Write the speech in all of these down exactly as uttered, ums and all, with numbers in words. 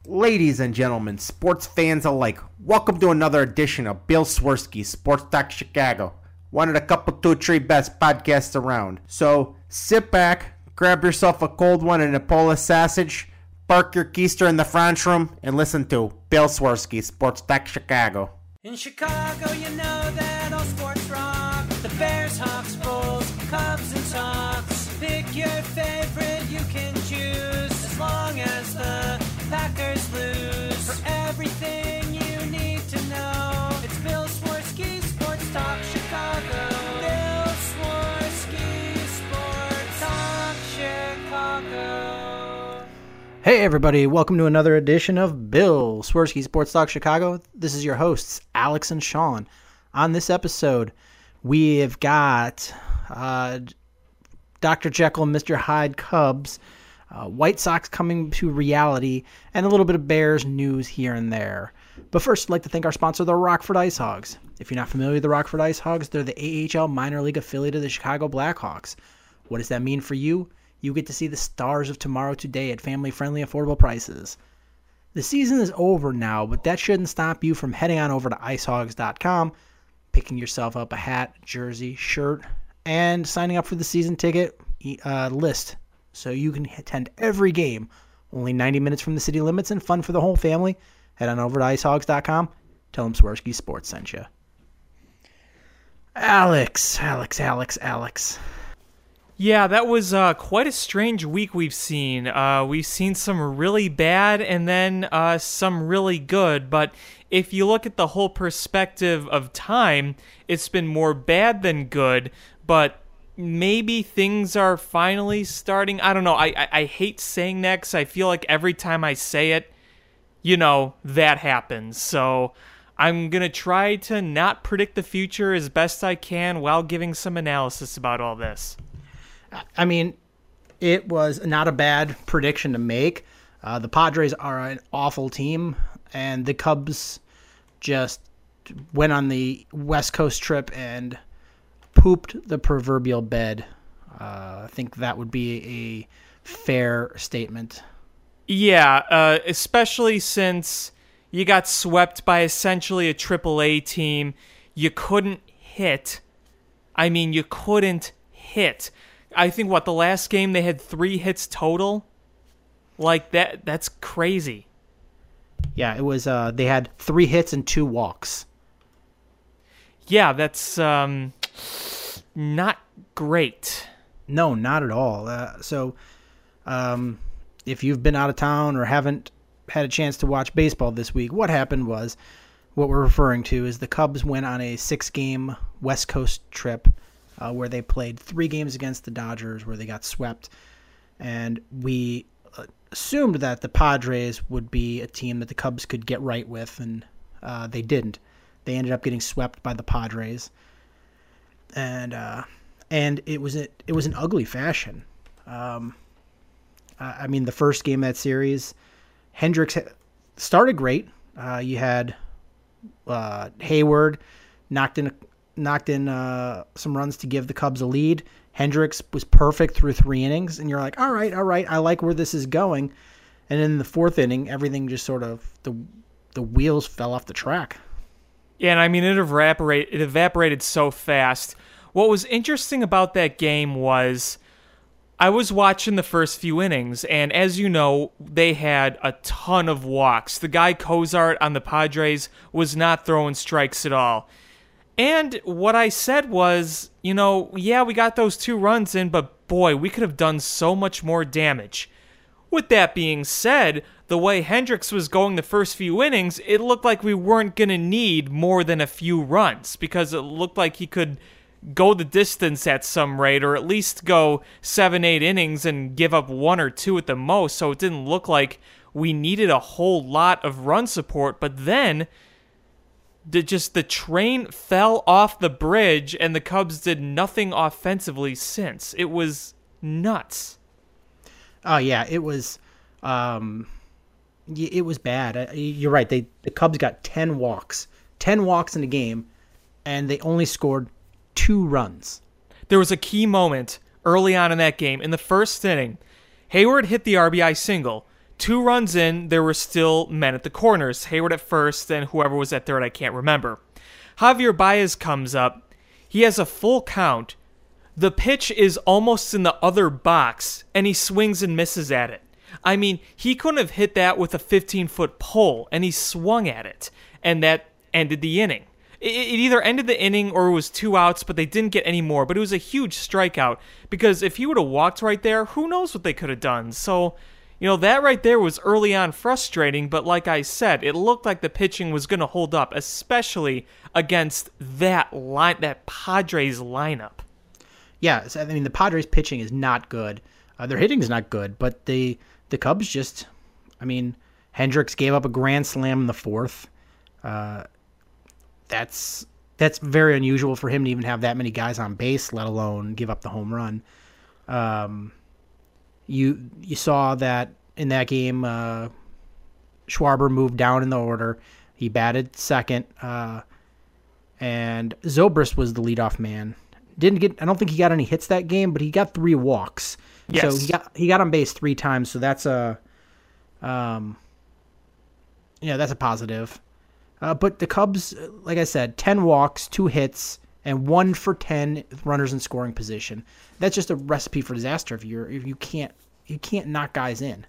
Ladies and gentlemen, sports fans alike, welcome to another edition of Bill Swirsky Sports Talk Chicago, one of the couple, two, three best podcasts around. So sit back, grab yourself a cold one and a Polish sausage, park your keister in the French room, and listen to Bill Swirsky Sports Talk Chicago. In Chicago, you know that all sports rock. The Bears, Hawks, Bulls, Cubs, and Sox. Pick your favorite, you can choose, as long as the Packers lose. For everything you need to know, it's Bill Swirsky Sports Talk Chicago. Bill Swirsky Sports Talk Chicago. Hey everybody, welcome to another edition of Bill Swirsky Sports Talk Chicago. This is your hosts, Alex and Sean. On this episode, we have got uh, Doctor Jekyll and Mister Hyde Cubs, uh, White Sox coming to reality, and a little bit of Bears news here and there. But first, I'd like to thank our sponsor, the Rockford Ice Hogs. If you're not familiar with the Rockford Ice Hogs, they're the A H L minor league affiliate of the Chicago Blackhawks. What does that mean for you? You get to see the stars of tomorrow today at family-friendly, affordable prices. The season is over now, but that shouldn't stop you from heading on over to ice hogs dot com, picking yourself up a hat, jersey, shirt, and signing up for the season ticket uh, list so you can attend every game. Only ninety minutes from the city limits and fun for the whole family. Head on over to ice hogs dot com. Tell them Swirsky Sports sent you. Alex, Alex, Alex, Alex. Yeah, that was uh, quite a strange week we've seen. Uh, we've seen some really bad and then uh, some really good. But if you look at the whole perspective of time, it's been more bad than good. But maybe things are finally starting. I don't know. I, I, I hate saying that because I feel like every time I say it, you know, that happens. So I'm going to try to not predict the future as best I can while giving some analysis about all this. I mean, it was not a bad prediction to make. Uh, the Padres are an awful team, and the Cubs just went on the West Coast trip and pooped the proverbial bed. Uh, I think that would be a fair statement. Yeah, uh, especially since you got swept by essentially a triple A team. You couldn't hit. I mean, you couldn't hit. I think, what, the last game they had three hits total? Like, that that's crazy. Yeah, it was, uh, they had three hits and two walks. Yeah, that's um, not great. No, not at all. Uh, so, um, if you've been out of town or haven't had a chance to watch baseball this week, what happened was, what we're referring to is the Cubs went on a six-game West Coast trip Uh, where they played three games against the Dodgers, where they got swept. And we uh, assumed that the Padres would be a team that the Cubs could get right with, and uh, they didn't. They ended up getting swept by the Padres. And uh, and it was a, it was an ugly fashion. Um, I mean, the first game of that series, Hendricks started great. Uh, you had uh, Hayward knocked in a knocked in uh, some runs to give the Cubs a lead. Hendricks was perfect through three innings, and you're like, all right, all right, I like where this is going. And in the fourth inning, everything just sort of, the the wheels fell off the track. Yeah, and I mean, it evaporated, it evaporated so fast. What was interesting about that game was I was watching the first few innings, and as you know, they had a ton of walks. The guy Cozart on the Padres was not throwing strikes at all. And what I said was, you know, yeah, we got those two runs in, but boy, we could have done so much more damage. With that being said, the way Hendricks was going the first few innings, it looked like we weren't going to need more than a few runs, because it looked like he could go the distance at some rate, or at least go seven, eight innings and give up one or two at the most, so it didn't look like we needed a whole lot of run support. But then The, just the train fell off the bridge, and the Cubs did nothing offensively since. It was nuts. Oh yeah, it was, um, it was bad. You're right. They the Cubs got ten walks, ten walks in a game, and they only scored two runs. There was a key moment early on in that game. In the first inning, Hayward hit the R B I single. two runs in, there were still men at the corners. Hayward at first, and whoever was at third, I can't remember. Javier Baez comes up. He has a full count. The pitch is almost in the other box, and he swings and misses at it. I mean, he couldn't have hit that with a fifteen-foot pole, and he swung at it, and that ended the inning. It, it either ended the inning or it was two outs, but they didn't get any more. But it was a huge strikeout, because if he would have walked right there, who knows what they could have done. So, you know, that right there was early on frustrating, but like I said, it looked like the pitching was going to hold up, especially against that line, that Padres lineup. Yeah, I mean, the Padres pitching is not good. Uh, their hitting is not good, but the the Cubs just, I mean, Hendricks gave up a grand slam in the fourth. Uh, that's that's very unusual for him to even have that many guys on base, let alone give up the home run. Um, you you saw that in that game, uh, Schwarber moved down in the order. He batted second, uh, and Zobrist was the leadoff man. Didn't get. I don't think he got any hits that game, but he got three walks. Yes. So he got he got on base three times. So that's a, um, yeah, that's a positive. Uh, but the Cubs, like I said, ten walks, two hits, and one for ten runners in scoring position. That's just a recipe for disaster if you're if you can't you can't knock guys in.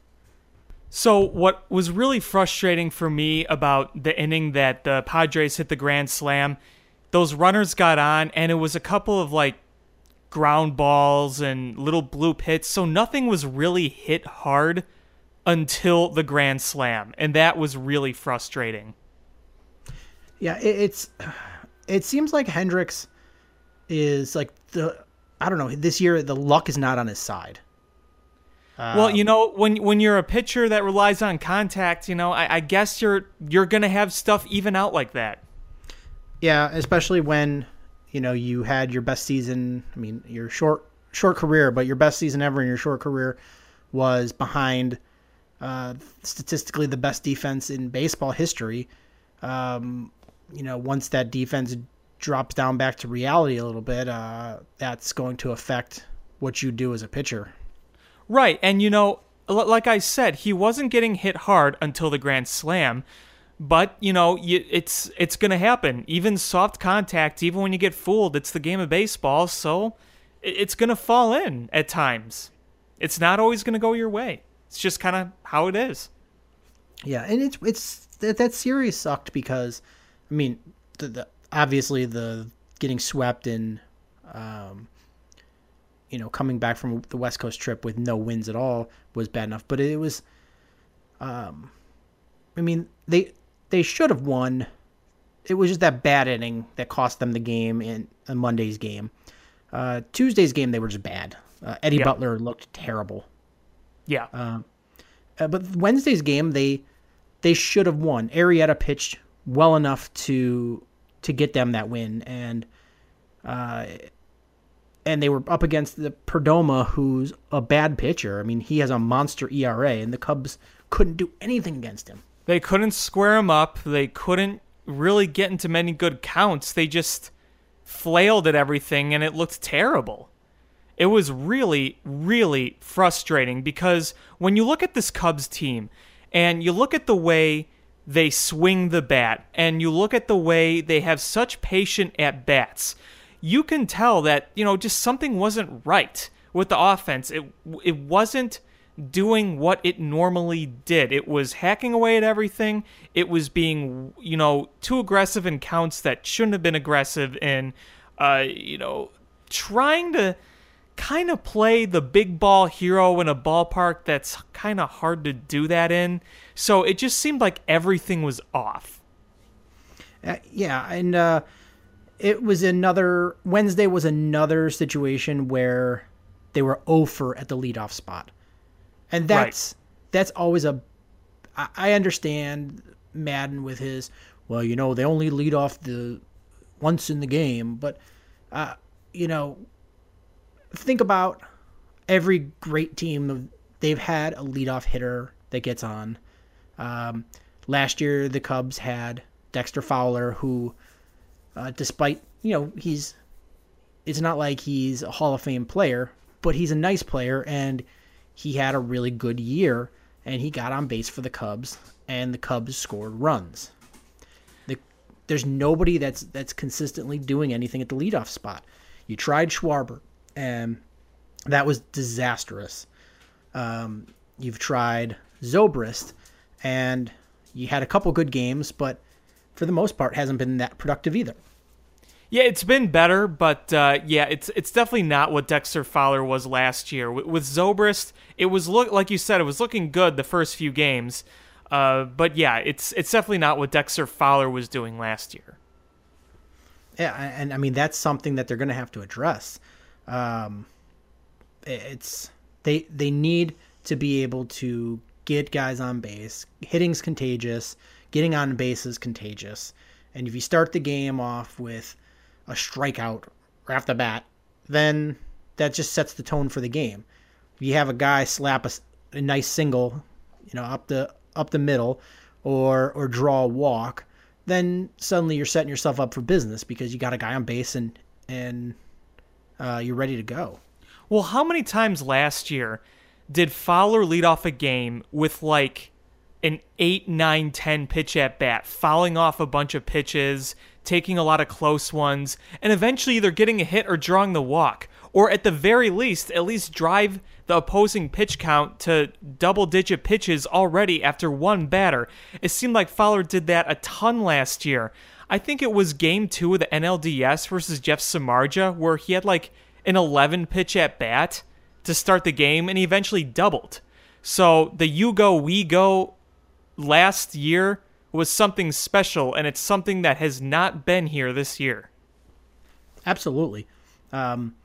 So what was really frustrating for me about the inning that the Padres hit the grand slam, those runners got on, and it was a couple of like ground balls and little bloop hits, so nothing was really hit hard until the grand slam, and that was really frustrating. Yeah, it, it's it seems like Hendricks is like the I don't know this year the luck is not on his side. Um, Well, you know, when when you're a pitcher that relies on contact, you know, I, I guess you're you're gonna have stuff even out like that. Yeah, especially when, you know, you had your best season. I mean, your short short career, but your best season ever in your short career was behind uh, statistically the best defense in baseball history. Um, you know, once that defense drops down back to reality a little bit, uh, that's going to affect what you do as a pitcher. Right, and you know, l- like I said, he wasn't getting hit hard until the grand slam. But, you know, you, it's it's going to happen. Even soft contact, even when you get fooled, it's the game of baseball, so it, it's going to fall in at times. It's not always going to go your way. It's just kind of how it is. Yeah, and it's it's that, that series sucked because, I mean, the, the obviously the getting swept in, um, you know, coming back from the West Coast trip with no wins at all was bad enough. But it was, um, I mean, they... They should have won. It was just that bad inning that cost them the game in, in Monday's game. Uh, Tuesday's game, they were just bad. Uh, Eddie Yep. Butler looked terrible. Yeah. Uh, uh, but Wednesday's game, they they should have won. Arrieta pitched well enough to to get them that win, and uh, and they were up against the Perdomo, who's a bad pitcher. I mean, he has a monster E R A, and the Cubs couldn't do anything against him. They couldn't square him up. They couldn't really get into many good counts. They just flailed at everything, and it looked terrible. It was really, really frustrating because when you look at this Cubs team and you look at the way they swing the bat and you look at the way they have such patient at-bats, you can tell that, you know, just something wasn't right with the offense. It it wasn't doing what it normally did. It was hacking away at everything. It was being, you know, too aggressive in counts that shouldn't have been aggressive in, uh, you know, trying to kind of play the big ball hero in a ballpark that's kind of hard to do that in. So it just seemed like everything was off. Uh, yeah, and uh, it was another, Wednesday was another situation where they were oh for at the leadoff spot. And that's right. that's always a. I understand Madden with his, well, you know, they only lead off the once in the game, but, uh, you know, think about every great team. They've had a leadoff hitter that gets on. Um, last year, the Cubs had Dexter Fowler, who, uh, despite, you know, he's, it's not like he's a Hall of Fame player, but he's a nice player, and he had a really good year. and he got on base for the Cubs, and the Cubs scored runs. The, there's nobody that's that's consistently doing anything at the leadoff spot. You tried Schwarber, and that was disastrous. Um, you've tried Zobrist, and you had a couple good games, but for the most part, hasn't been that productive either. Yeah, it's been better, but uh, yeah, it's it's definitely not what Dexter Fowler was last year. With, with Zobrist, it was look like you said, it was looking good the first few games, uh, but yeah, it's it's definitely not what Dexter Fowler was doing last year. Yeah, and I mean that's something that they're going to have to address. Um, it's they they need to be able to get guys on base. Hitting's contagious. Getting on base is contagious. And if you start the game off with a strikeout right off the bat, then that just sets the tone for the game. If you have a guy slap a, a nice single, you know, up the up the middle, or or draw a walk, then suddenly you're setting yourself up for business because you got a guy on base and and uh, you're ready to go. Well, how many times last year did Fowler lead off a game with like an eight, nine, ten pitch at bat, fouling off a bunch of pitches, taking a lot of close ones, and eventually either getting a hit or drawing the walk, or at the very least, at least drive the opposing pitch count to double-digit pitches already after one batter. It seemed like Fowler did that a ton last year. I think it was game two of the N L D S versus Jeff Samardzija, where he had like an eleven pitch at bat to start the game, and he eventually doubled. So the you go, we go last year was something special, and it's something that has not been here this year. Absolutely. Um,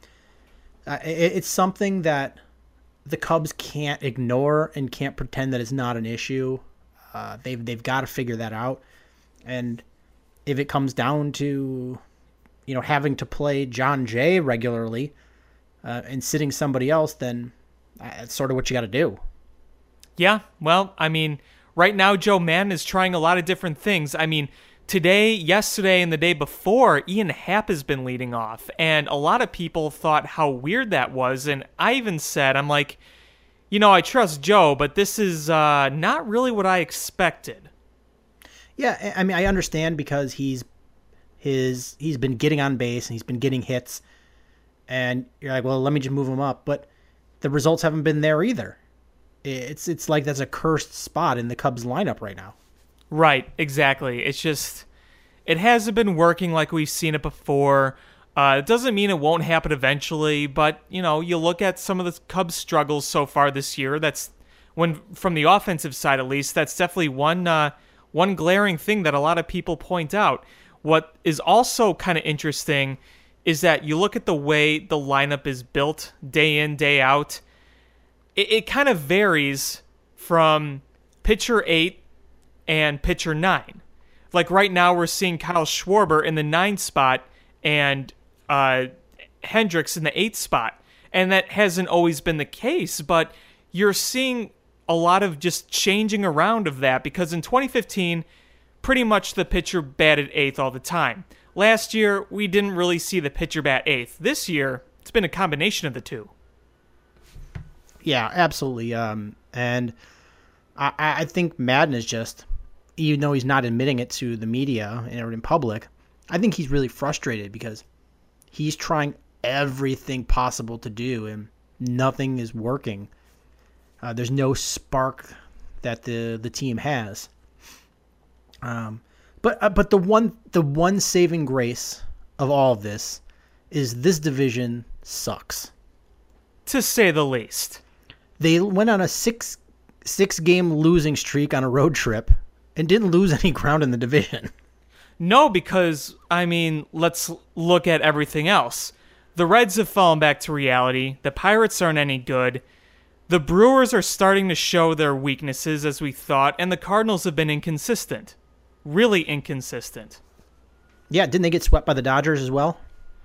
it, it's something that the Cubs can't ignore and can't pretend that it's not an issue. Uh, they've they've got to figure that out. And if it comes down to, you know, having to play John Jay regularly uh, and sitting somebody else, then that's sort of what you got to do. Yeah, well, I mean, right now, Joe Maddon is trying a lot of different things. I mean, today, yesterday, and the day before, Ian Happ has been leading off. And a lot of people thought how weird that was. And I even said, I'm like, you know, I trust Joe, but this is uh, not really what I expected. Yeah, I mean, I understand because he's his he's been getting on base and he's been getting hits. And you're like, well, let me just move him up. But the results haven't been there either. It's it's like that's a cursed spot in the Cubs lineup right now. Right, exactly. It's just, it hasn't been working like we've seen it before. Uh, it doesn't mean it won't happen eventually, but, you know, you look at some of the Cubs' struggles so far this year, that's, when from the offensive side at least, that's definitely one, uh, one glaring thing that a lot of people point out. What is also kind of interesting is that you look at the way the lineup is built day in, day out. It, it kind of varies from pitcher eight and pitcher nine. Like right now we're seeing Kyle Schwarber in the nine spot and uh, Hendricks in the eight spot. And that hasn't always been the case, but you're seeing a lot of just changing around of that because in twenty fifteen, pretty much the pitcher batted eighth all the time. Last year, we didn't really see the pitcher bat eighth. This year, it's been a combination of the two. Yeah, absolutely. Um, and I, I think Maddon is just, even though he's not admitting it to the media or in public, I think he's really frustrated because he's trying everything possible to do and nothing is working. Uh, there's no spark that the, the team has. Um, but uh, but the one the one saving grace of all of this is this division sucks, to say the least. They went on a six six game losing streak on a road trip and didn't lose any ground in the division. No, because I mean, let's look at everything else. The Reds have fallen back to reality. The Pirates aren't any good. The Brewers are starting to show their weaknesses as we thought, and the Cardinals have been inconsistent. Really inconsistent. Yeah, didn't they get swept by the Dodgers as well?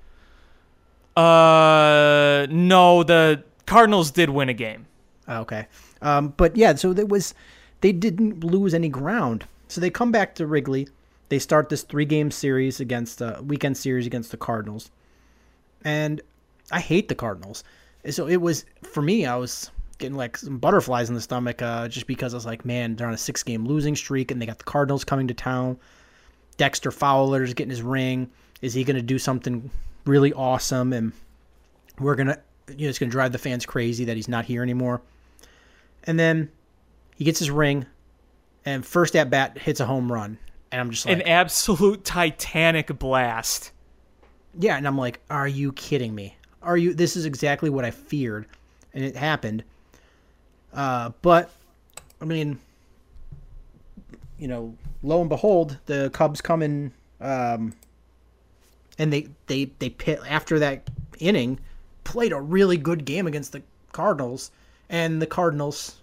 Uh, no, the Cardinals did win a game. Okay. Um, but yeah, so there was, they didn't lose any ground. So they come back to Wrigley. They start this three-game series against, uh, weekend series against the Cardinals. And I hate the Cardinals. So it was, for me, I was getting like some butterflies in the stomach uh, just because I was like, man, they're on a six-game losing streak, and they got the Cardinals coming to town. Dexter Fowler's getting his ring. Is he going to do something really awesome? And we're going to, you know, it's going to drive the fans crazy that he's not here anymore. And then he gets his ring, and first at bat hits a home run. And I'm just like, an absolute Titanic blast. Yeah, and I'm like, are you kidding me? Are you? This is exactly what I feared, and it happened. Uh, but, I mean, you know, lo and behold, the Cubs come in, um, and they, they, they pit, after that inning, played a really good game against the Cardinals, and the Cardinals,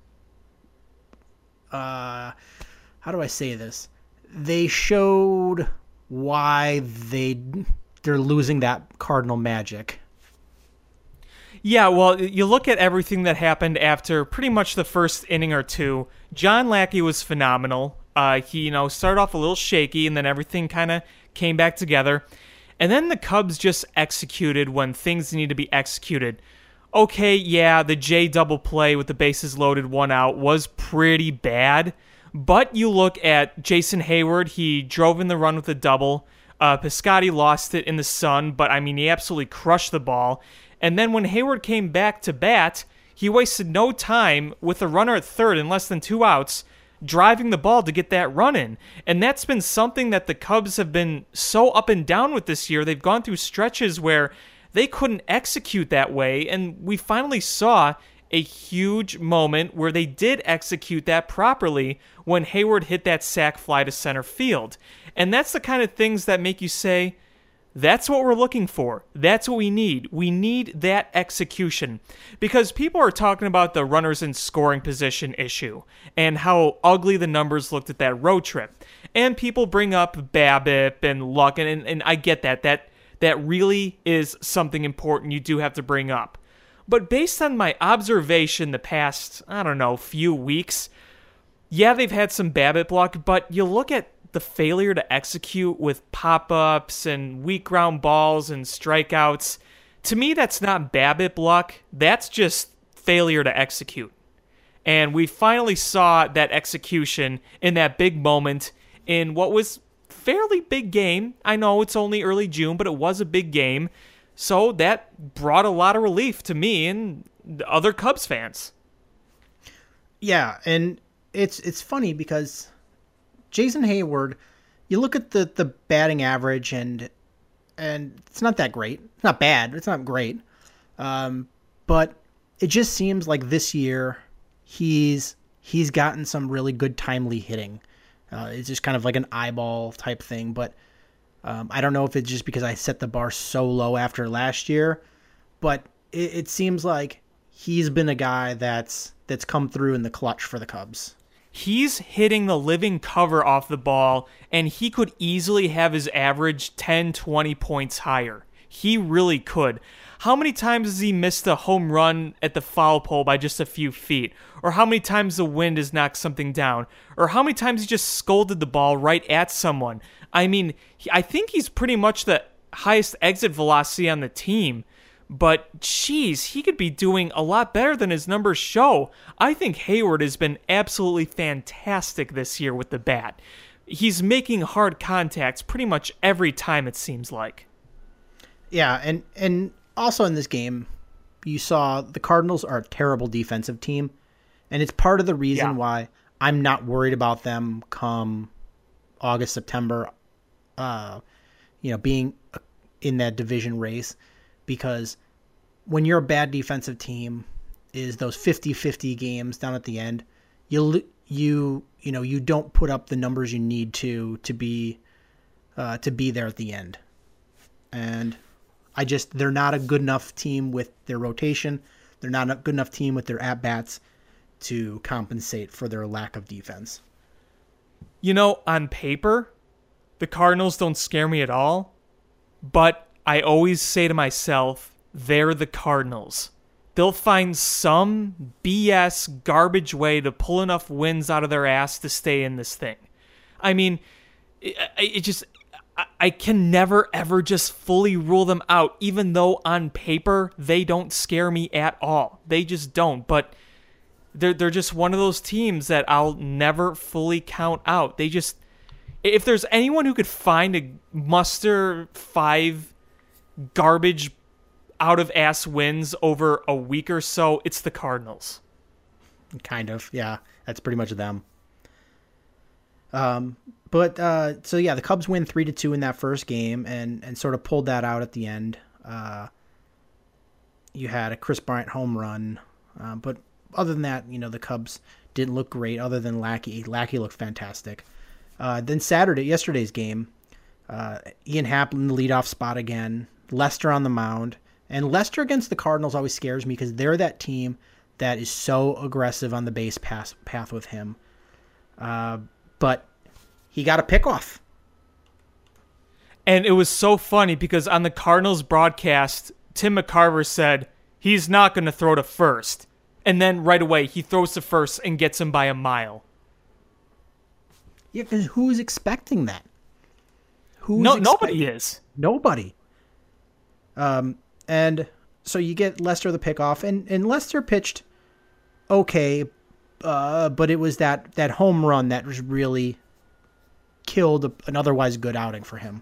uh, how do I say this? They showed why they, they're losing that Cardinal magic. Yeah, well, you look at everything that happened after pretty much the first inning or two. John Lackey was phenomenal. Uh, he, you know, started off a little shaky, and then everything kind of came back together. And then the Cubs just executed when things need to be executed. Okay, yeah, the J double play with the bases loaded, one out was pretty bad. But you look at Jason Hayward, he drove in the run with a double. Uh, Piscotty lost it in the sun, but I mean, he absolutely crushed the ball. And then when Hayward came back to bat, he wasted no time with a runner at third in less than two outs, driving the ball to get that run in. And that's been something that the Cubs have been so up and down with this year. They've gone through stretches where they couldn't execute that way, and we finally saw a huge moment where they did execute that properly when Hayward hit that sac fly to center field. And that's the kind of things that make you say, that's what we're looking for. That's what we need. We need that execution. Because people are talking about the runners in scoring position issue and how ugly the numbers looked at that road trip. And people bring up BABIP and luck, and, and, and I get that. That that really is something important you do have to bring up. But based on my observation the past, I don't know, few weeks, yeah, they've had some BABIP luck, but you look at the failure to execute with pop-ups and weak ground balls and strikeouts. To me, that's not BABIP luck. That's just failure to execute. And we finally saw that execution in that big moment in what was fairly big game. I know it's only early June, but it was a big game. So that brought a lot of relief to me and other Cubs fans. Yeah, and it's it's funny because Jason Hayward, you look at the, the batting average, and and it's not that great. It's not bad. It's not great. Um, but it just seems like this year he's he's gotten some really good timely hitting. Uh, it's just kind of like an eyeball type thing. But um, I don't know if it's just because I set the bar so low after last year. But it, it seems like he's been a guy that's that's come through in the clutch for the Cubs. He's hitting the living cover off the ball, and he could easily have his average ten, twenty points higher. He really could. How many times has he missed a home run at the foul pole by just a few feet? Or how many times the wind has knocked something down? Or how many times he just scolded the ball right at someone? I mean, I think he's pretty much the highest exit velocity on the team. But, geez, he could be doing a lot better than his numbers show. I think Hayward has been absolutely fantastic this year with the bat. He's making hard contacts pretty much every time, it seems like. Yeah, and, and also in this game, you saw the Cardinals are a terrible defensive team, and it's part of the reason yeah. why I'm not worried about them come August, September, uh, you know, being in that division race. Because when you're a bad defensive team, is those fifty-fifty games down at the end, you you you know you don't put up the numbers you need to to be uh, to be there at the end, and I just they're not a good enough team with their rotation. They're not a good enough team with their at bats to compensate for their lack of defense. You know, on paper, the Cardinals don't scare me at all, but I always say to myself, they're the Cardinals. They'll find some B S garbage way to pull enough wins out of their ass to stay in this thing. I mean, it, it just, I, I can never, ever just fully rule them out, even though on paper they don't scare me at all. They just don't. But they're, they're just one of those teams that I'll never fully count out. They just, if there's anyone who could find a muster five garbage out of ass wins over a week or so, it's the Cardinals. Kind of, yeah. That's pretty much them. Um, but uh, so yeah, the Cubs win three to two in that first game, and and sort of pulled that out at the end. Uh, you had a Chris Bryant home run, uh, but other than that, you know, the Cubs didn't look great. Other than Lackey, Lackey looked fantastic. Uh, then Saturday, yesterday's game, uh, Ian Happ in the leadoff spot again. Lester on the mound, and Lester against the Cardinals always scares me because they're that team that is so aggressive on the base pass path with him. Uh, but he got a pickoff. And it was so funny because on the Cardinals broadcast, Tim McCarver said he's not going to throw to first. And then right away, he throws to first and gets him by a mile. Yeah, because who's expecting that? Who's no, expe- nobody is. Nobody. Um, and so you get Lester the pickoff, and, and Lester pitched okay, uh, but it was that, that home run that was really killed an otherwise good outing for him.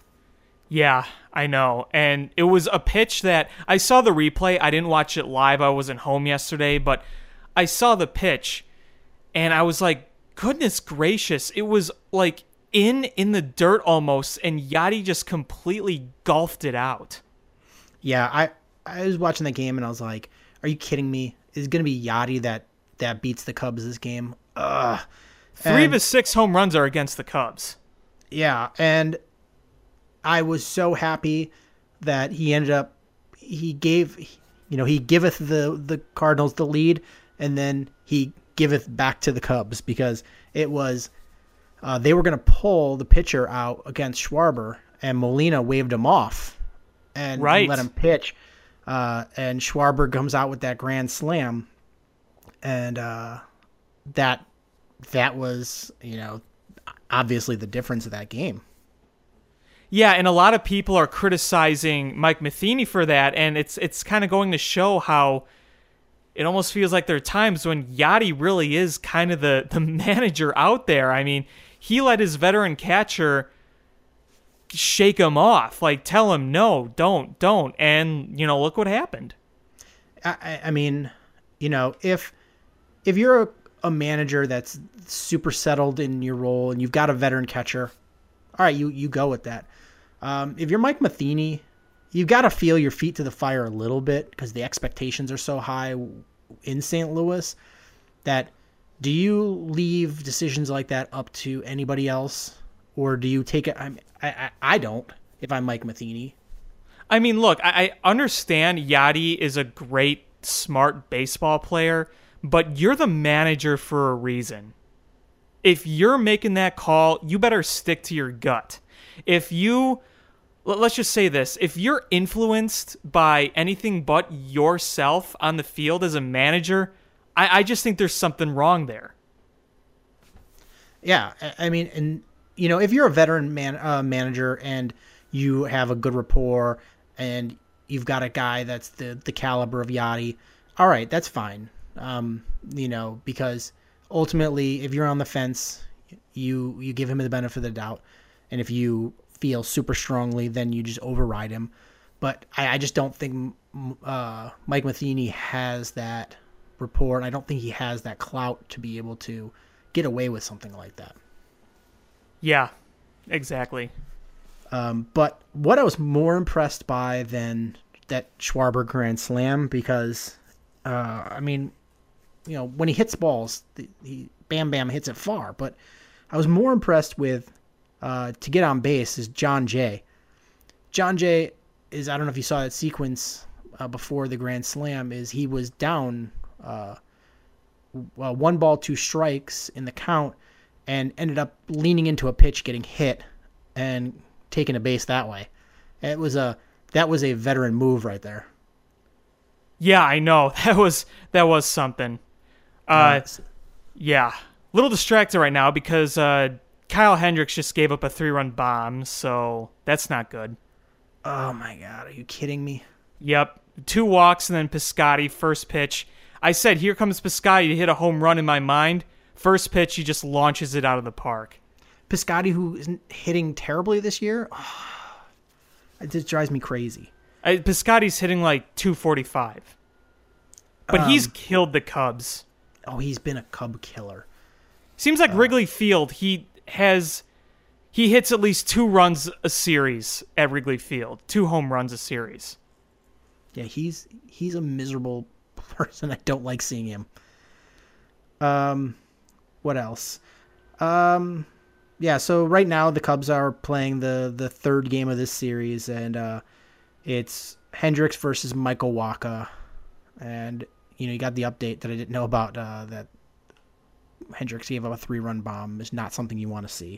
Yeah, I know. And it was a pitch that I saw the replay. I didn't watch it live. I wasn't home yesterday, but I saw the pitch and I was like, goodness gracious. It was like in, in the dirt almost, and Yachty just completely golfed it out. Yeah, I, I was watching that game and I was like, are you kidding me? Is it going to be Yachty that, that beats the Cubs this game? Ugh. Three and, of his six home runs are against the Cubs. Yeah, and I was so happy that he ended up, he gave, you know, he giveth the, the Cardinals the lead, and then he giveth back to the Cubs because it was, uh, they were going to pull the pitcher out against Schwarber, and Molina waved him off and right. let him pitch. Uh, and Schwarber comes out with that grand slam, and uh, that that was, you know, obviously the difference of that game. Yeah, and a lot of people are criticizing Mike Matheny for that, and it's it's kind of going to show how it almost feels like there are times when Yachty really is kind of the, the manager out there. I mean, he let his veteran catcher shake him off, like tell him, no, don't, don't. And, you know, look what happened. I, I mean, you know, if if you're a, a manager that's super settled in your role and you've got a veteran catcher, all right, you, you go with that. Um, if you're Mike Matheny, you've got to feel your feet to the fire a little bit because the expectations are so high in Saint Louis that do you leave decisions like that up to anybody else, or do you take it? I, I, I don't, if I'm Mike Matheny. I mean, look, I, I understand Yachty is a great, smart baseball player, but you're the manager for a reason. If you're making that call, you better stick to your gut. If you, let's just say this, if you're influenced by anything but yourself on the field as a manager, I, I just think there's something wrong there. Yeah, I mean, and you know, if you're a veteran man uh, manager and you have a good rapport and you've got a guy that's the the caliber of Yachty, all right, that's fine. Um, you know, because ultimately, if you're on the fence, you you give him the benefit of the doubt, and if you feel super strongly, then you just override him. But I, I just don't think uh, Mike Matheny has that rapport, and I don't think he has that clout to be able to get away with something like that. Yeah, exactly. Um, but what I was more impressed by than that Schwarber grand slam, because uh, I mean, you know, when he hits balls, the, he bam bam hits it far. But I was more impressed with uh, to get on base is John Jay. John Jay is, I don't know if you saw that sequence uh, before the grand slam, is he was down uh, well, one ball, two strikes in the count, and ended up leaning into a pitch, getting hit, and taking a base that way. It was a that was a veteran move right there. Yeah, I know. That was that was something. Uh, Uh, yeah, little distracted right now because uh, Kyle Hendricks just gave up a three-run bomb, so that's not good. Oh, my God. Are you kidding me? Yep. Two walks and then Piscotty, first pitch. I said, here comes Piscotty to hit a home run in my mind. First pitch, he just launches it out of the park. Piscotty, who isn't hitting terribly this year, oh, it just drives me crazy. I, Piscotty's hitting like two forty-five. But Um, he's killed the Cubs. Oh, he's been a Cub killer. Seems like Wrigley Field, he has... He hits at least two runs a series at Wrigley Field. Two home runs a series. Yeah, he's he's a miserable person. I don't like seeing him. Um, what else? Um, yeah. So right now the Cubs are playing the the third game of this series, and uh, it's Hendricks versus Michael Wacha. And you know, you got the update that I didn't know about. Uh, that Hendricks gave up a three-run bomb is not something you want to see.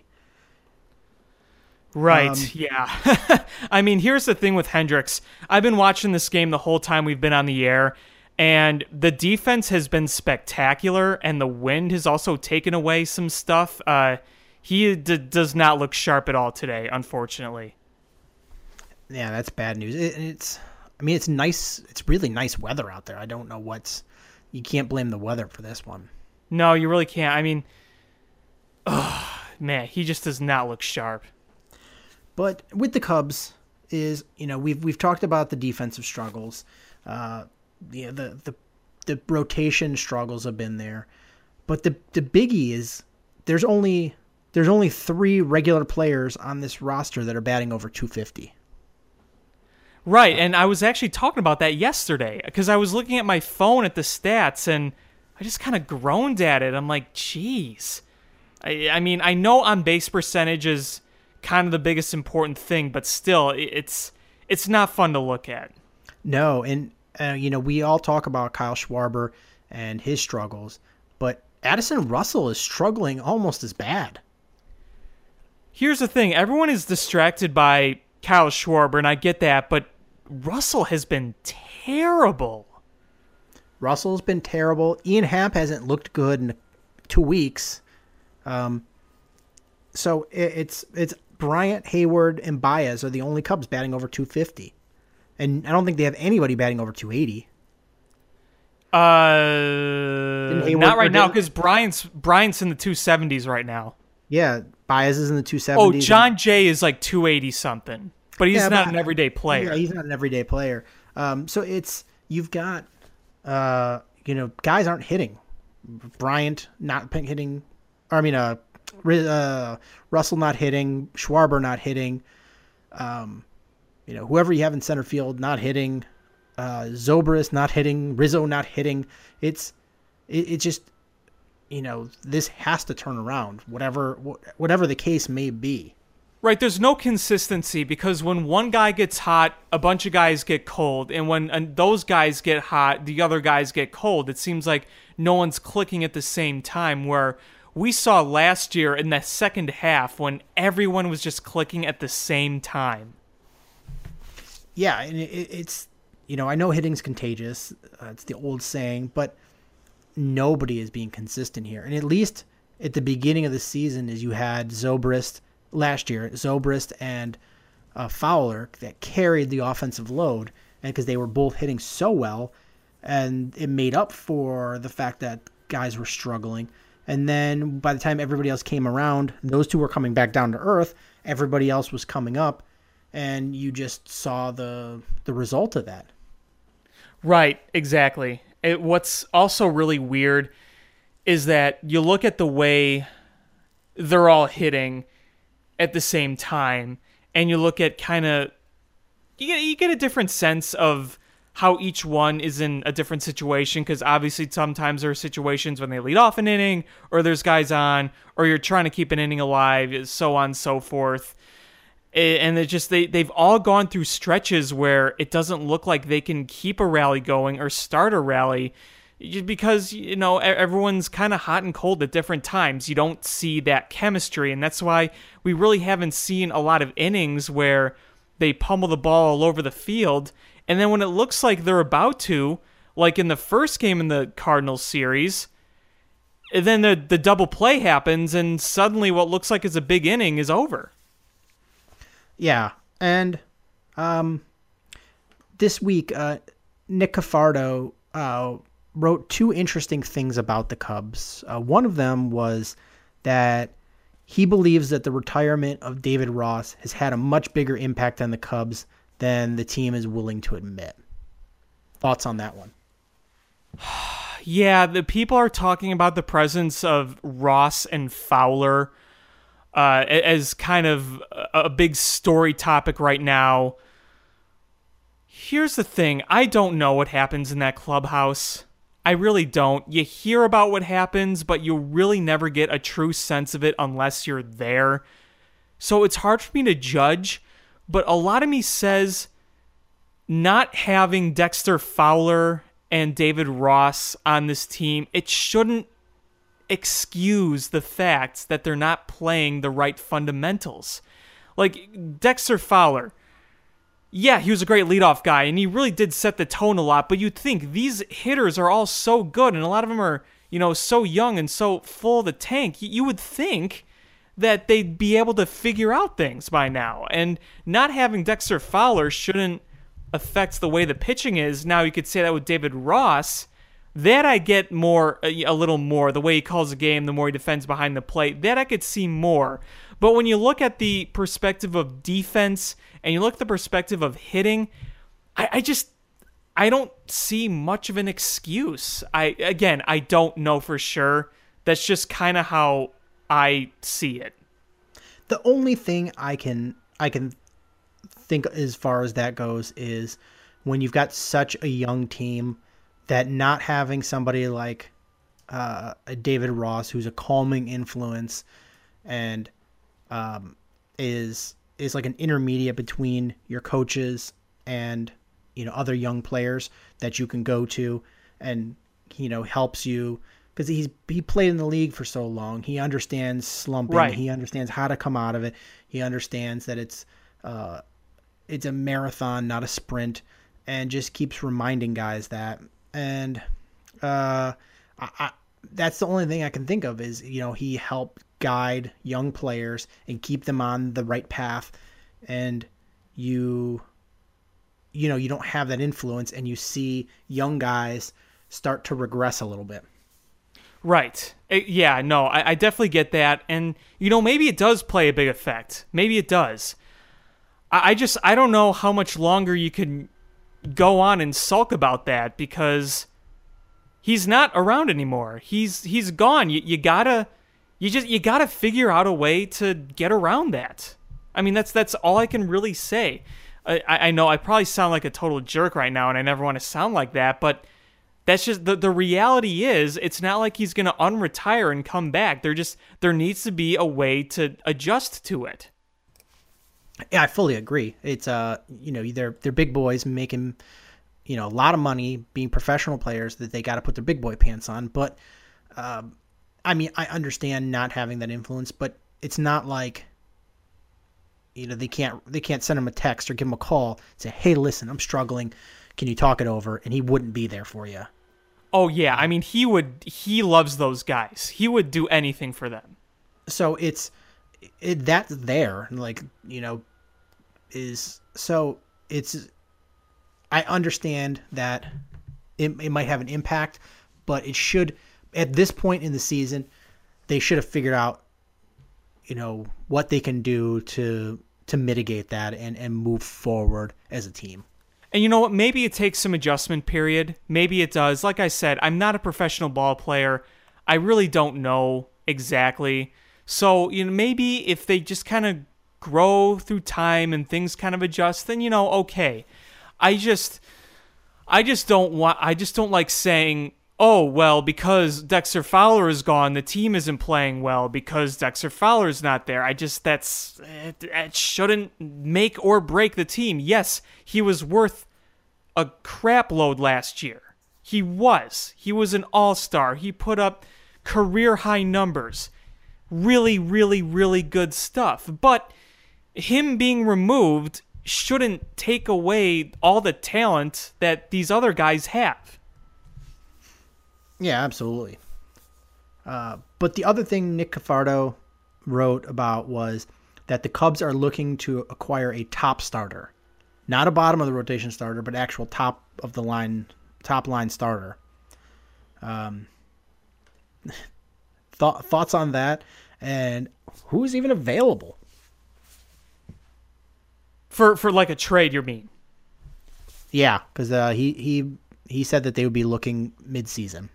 Right, Um, yeah. I mean, here's the thing with Hendricks. I've been watching this game the whole time we've been on the air, and the defense has been spectacular, and the wind has also taken away some stuff. Uh, he d- does not look sharp at all today, unfortunately. Yeah, that's bad news. It, it's, I mean, it's nice. It's really nice weather out there. I don't know what's. You can't blame the weather for this one. No, you really can't. I mean, oh, man, he just does not look sharp. But with the Cubs, is you know we've we've talked about the defensive struggles, uh, the the the the rotation struggles have been there, but the the biggie is there's only there's only three regular players on this roster that are batting over two fifty. Right, and I was actually talking about that yesterday because I was looking at my phone at the stats and I just kind of groaned at it. I'm like, geez. I, I mean, I know on base percentage is kind of the biggest important thing, but still, it's it's not fun to look at. No, and uh, you know we all talk about Kyle Schwarber and his struggles, but Addison Russell is struggling almost as bad. Here's the thing: everyone is distracted by Kyle Schwarber, and I get that, but Russell has been terrible. Russell's been terrible. Ian Happ hasn't looked good in two weeks. Um, so it, it's it's Bryant, Hayward, and Baez are the only Cubs batting over two fifty, and I don't think they have anybody batting over two eighty. Uh, Hayward not right now didn't- because Bryant's Bryant's in the two seventies right now. Yeah, Baez is in the two Oh, seventies. John Jay is like two eighty something, but he's Yeah, not but- an everyday player. Yeah, he's not an everyday player. Um, so it's you've got, uh, you know, guys aren't hitting. Bryant not p- hitting. Or, I mean, uh, Ri- uh, Russell not hitting. Schwarber not hitting. Um, you know, whoever you have in center field not hitting. Uh, Zobrist not hitting. Rizzo not hitting. It's it, it just, you know, this has to turn around. Whatever wh- whatever the case may be. Right, there's no consistency because when one guy gets hot, a bunch of guys get cold, and when and those guys get hot, the other guys get cold. It seems like no one's clicking at the same time, where we saw last year in the second half when everyone was just clicking at the same time. Yeah, and it, it's, you know, I know hitting's contagious. Uh, it's the old saying, but nobody is being consistent here. And at least at the beginning of the season, as you had Zobrist last year, Zobrist and uh, Fowler that carried the offensive load, and because they were both hitting so well, and it made up for the fact that guys were struggling. And then by the time everybody else came around, those two were coming back down to earth. Everybody else was coming up, and you just saw the the result of that. Right, exactly. It, what's also really weird is that you look at the way they're all hitting at the same time, and you look at kind of you get you get a different sense of how each one is in a different situation, because obviously sometimes there are situations when they lead off an inning, or there's guys on, or you're trying to keep an inning alive, so on and so forth. And it just they they've all gone through stretches where it doesn't look like they can keep a rally going or start a rally, because you know everyone's kind of hot and cold at different times. You don't see that chemistry, and that's why we really haven't seen a lot of innings where they pummel the ball all over the field. And then when it looks like they're about to, like in the first game in the Cardinals series, and then the the double play happens, and suddenly what looks like is a big inning is over. Yeah, and um, this week, uh, Nick Cafardo uh, wrote two interesting things about the Cubs. Uh, one of them was that he believes that the retirement of David Ross has had a much bigger impact on the Cubs than the team is willing to admit. Thoughts on that one? Yeah, the people are talking about the presence of Ross and Fowler uh, as kind of a big story topic right now. Here's the thing. I don't know what happens in that clubhouse. I really don't. You hear about what happens, but you really never get a true sense of it unless you're there. So it's hard for me to judge, but a lot of me says not having Dexter Fowler and David Ross on this team, it shouldn't excuse the fact that they're not playing the right fundamentals. Like Dexter Fowler, yeah, he was a great leadoff guy, and he really did set the tone a lot, but you'd think these hitters are all so good, and a lot of them are, you know, so young and so full of the tank. You would think that they'd be able to figure out things by now, and not having Dexter Fowler shouldn't affect the way the pitching is. Now, you could say that with David Ross. That I get more, a, a little more. The way he calls the game, the more he defends behind the plate. That I could see more. But when you look at the perspective of defense and you look at the perspective of hitting, I, I just, I don't see much of an excuse. I Again, I don't know for sure. That's just kind of how I see it. The only thing I can I can think as far as that goes is when you've got such a young team, that not having somebody like uh, a David Ross, who's a calming influence and um, is is like an intermediate between your coaches and, you know, other young players that you can go to, and, you know, helps you because he's he played in the league for so long. He understands slumping. Right. He understands how to come out of it. He understands that it's uh, it's a marathon, not a sprint, and just keeps reminding guys that. And uh, I, I, that's the only thing I can think of is, you know, he helped guide young players and keep them on the right path. And you, you know, you don't have that influence, and you see young guys start to regress a little bit. Right. It- yeah, no, I, I definitely get that. And, you know, maybe it does play a big effect. Maybe it does. I, I just, I don't know how much longer you can go on and sulk about that, because he's not around anymore. He's he's gone. You you gotta you just you gotta figure out a way to get around that. I mean, that's that's all I can really say. I, I know I probably sound like a total jerk right now, and I never want to sound like that, but that's just the the reality is it's not like he's gonna unretire and come back. There just there needs to be a way to adjust to it. Yeah, I fully agree. It's uh, you know, they're they're big boys making, you know, a lot of money, being professional players, that they got to put their big boy pants on. But, um, I mean, I understand not having that influence, but it's not like, you know, they can't they can't send him a text or give him a call, say, hey, listen, I'm struggling, can you talk it over? And he wouldn't be there for you. Oh yeah, I mean, he would. He loves those guys. He would do anything for them. So it's. It, that's there, like, you know, is so it's I understand that it, it might have an impact, but it should, at this point in the season, they should have figured out, you know, what they can do to to mitigate that and and move forward as a team. And you know what? Maybe it takes some adjustment period. Maybe it does. Like I said, I'm not a professional ball player. I really don't know exactly. So, you know, maybe if they just kind of grow through time and things kind of adjust, then, you know, okay. I just, I just don't want, I just don't like saying, oh, well, because Dexter Fowler is gone, the team isn't playing well because Dexter Fowler's not there. I just, that's, it, it shouldn't make or break the team. Yes, he was worth a crap load last year. He was. He was an all-star. He put up career-high numbers. Really, really, really good stuff. But him being removed shouldn't take away all the talent that these other guys have. Yeah, absolutely. Uh, but the other thing Nick Cafardo wrote about was that the Cubs are looking to acquire a top starter, not a bottom of the rotation starter, but actual top of the line, top line starter. Um, th- thoughts on that, and who's even available For for like a trade, you mean? Yeah, because uh, he he he said that they would be looking mid-season.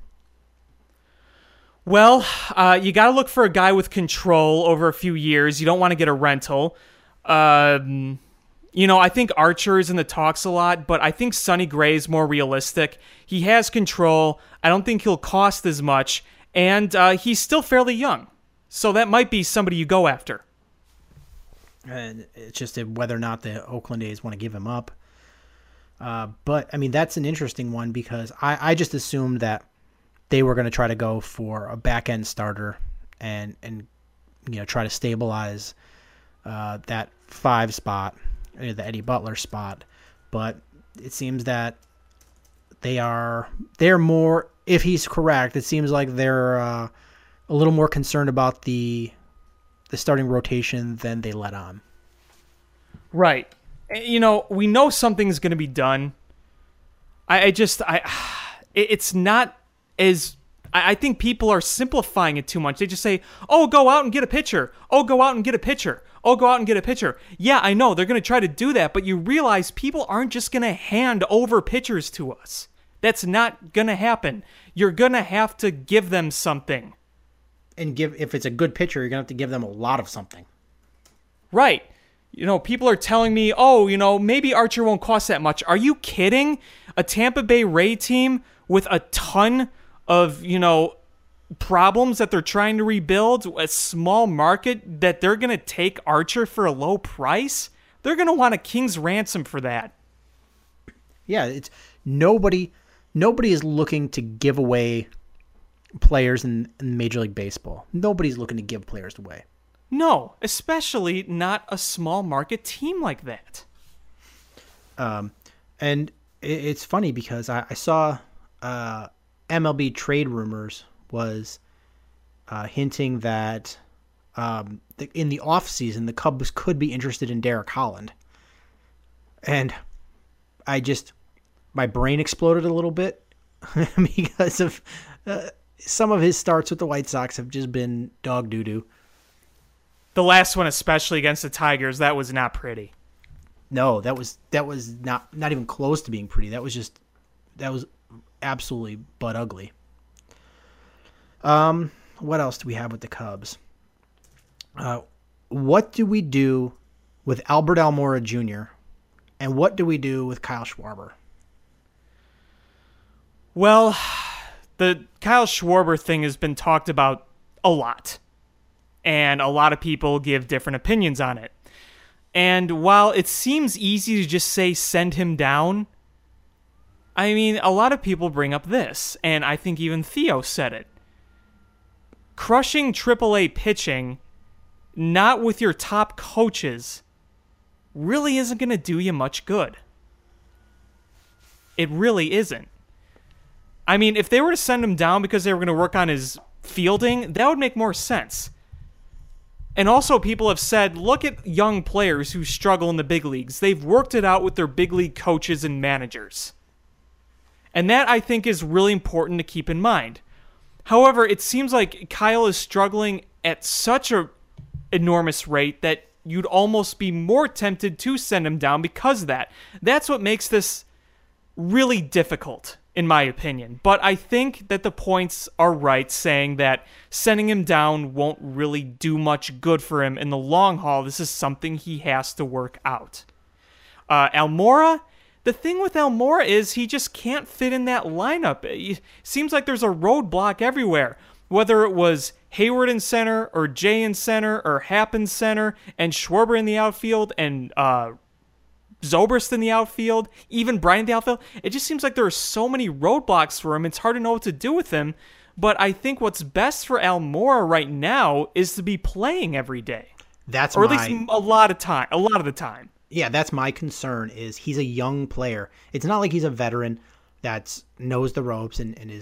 Well, uh, you got to look for a guy with control over a few years. You don't want to get a rental. Um, you know, I think Archer is in the talks a lot, but I think Sonny Gray is more realistic. He has control. I don't think he'll cost as much, and uh, he's still fairly young. So that might be somebody you go after. And it's just whether or not the Oakland A's want to give him up. Uh, but, I mean, that's an interesting one because I, I just assumed that they were going to try to go for a back-end starter and, and you know, try to stabilize uh, that five spot, the Eddie Butler spot. But it seems that they are they're more, if he's correct, it seems like they're uh, a little more concerned about the the starting rotation than they let on. Right. You know, we know something's going to be done. I, I just, I, it's not as, I, I think people are simplifying it too much. They just say, oh, go out and get a pitcher. Oh, go out and get a pitcher. Oh, go out and get a pitcher. Yeah, I know, they're going to try to do that, but you realize people aren't just going to hand over pitchers to us. That's not going to happen. You're going to have to give them something. And give if it's a good pitcher, you're going to have to give them a lot of something. Right. You know, people are telling me, oh, you know, maybe Archer won't cost that much. Are you kidding? A Tampa Bay Ray team with a ton of, you know, problems that they're trying to rebuild, a small market, that they're going to take Archer for a low price? They're going to want a king's ransom for that. Yeah, it's nobody nobody is looking to give away players in, in Major League Baseball. Nobody's looking to give players away. No, especially not a small market team like that. Um, and it, it's funny because I, I saw uh, M L B Trade Rumors was uh, hinting that um, the, in the offseason, the Cubs could be interested in Derek Holland. And I just, my brain exploded a little bit because of uh, some of his starts with the White Sox have just been dog doo-doo. The last one, especially against the Tigers, that was not pretty. No, that was that was not not even close to being pretty. That was just that was absolutely butt ugly. Um, what else do we have with the Cubs? Uh, what do we do with Albert Almora Junior and what do we do with Kyle Schwarber? Well, the Kyle Schwarber thing has been talked about a lot. And a lot of people give different opinions on it. And while it seems easy to just say send him down, I mean, a lot of people bring up this, and I think even Theo said it. Crushing triple A pitching, not with your top coaches, really isn't going to do you much good. It really isn't. I mean, if they were to send him down because they were going to work on his fielding, that would make more sense. And also people have said, look at young players who struggle in the big leagues. They've worked it out with their big league coaches and managers. And that, I think, is really important to keep in mind. However, it seems like Kyle is struggling at such an enormous rate that you'd almost be more tempted to send him down because of that. That's what makes this really difficult, in my opinion. But I think that the points are right, saying that sending him down won't really do much good for him in the long haul. This is something he has to work out. Uh, Almora, the thing with Almora is he just can't fit in that lineup. It seems like there's a roadblock everywhere. Whether it was Hayward in center, or Jay in center, or Happ in center, and Schwarber in the outfield, and uh, Zobrist in the outfield, even Bryant in the outfield. It just seems like there are so many roadblocks for him, it's hard to know what to do with him. But I think what's best for Almora right now is to be playing every day. That's or at my, least a lot of time. A lot of the time. Yeah, that's my concern. Is he's a young player. It's not like he's a veteran that knows the ropes and, and is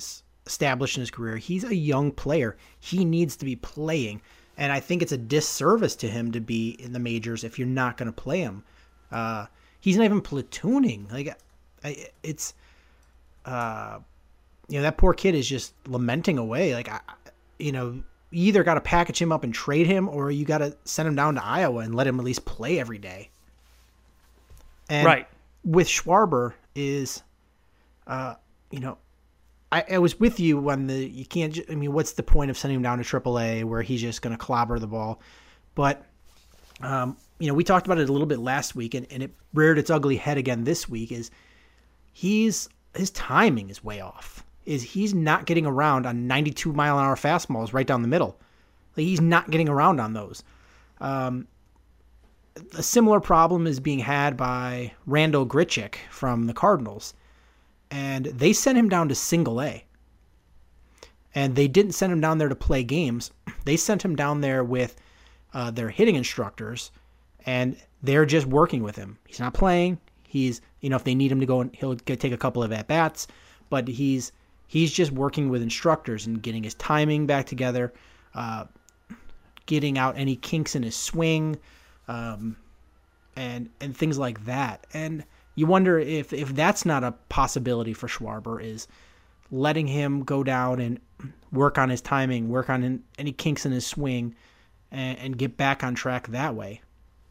established in his career. He's a young player. He needs to be playing. And I think it's a disservice to him to be in the majors if you're not going to play him. Uh, he's not even platooning. Like, I, it's, uh, you know, that poor kid is just lamenting away. Like, I, you know, you either got to package him up and trade him, or you got to send him down to Iowa and let him at least play every day. And right. with Schwarber is, uh, you know, I, I was with you when the you can't. I mean, what's the point of sending him down to triple A where he's just going to clobber the ball? But um, you know, we talked about it a little bit last week, and, and it reared its ugly head again this week. Is he's his timing is way off. Is he's not getting around on ninety-two mile an hour fastballs right down the middle. Like, he's not getting around on those. Um, a similar problem is being had by Randall Grichuk from the Cardinals. And they sent him down to single A. And they didn't send him down there to play games. They sent him down there with uh, their hitting instructors, and they're just working with him. He's not playing. He's, you know, if they need him to go, and he'll get, take a couple of at-bats, but he's he's just working with instructors and getting his timing back together, uh, getting out any kinks in his swing, um, and and things like that. And you wonder if, if that's not a possibility for Schwarber, is letting him go down and work on his timing, work on in, any kinks in his swing, and, and get back on track that way.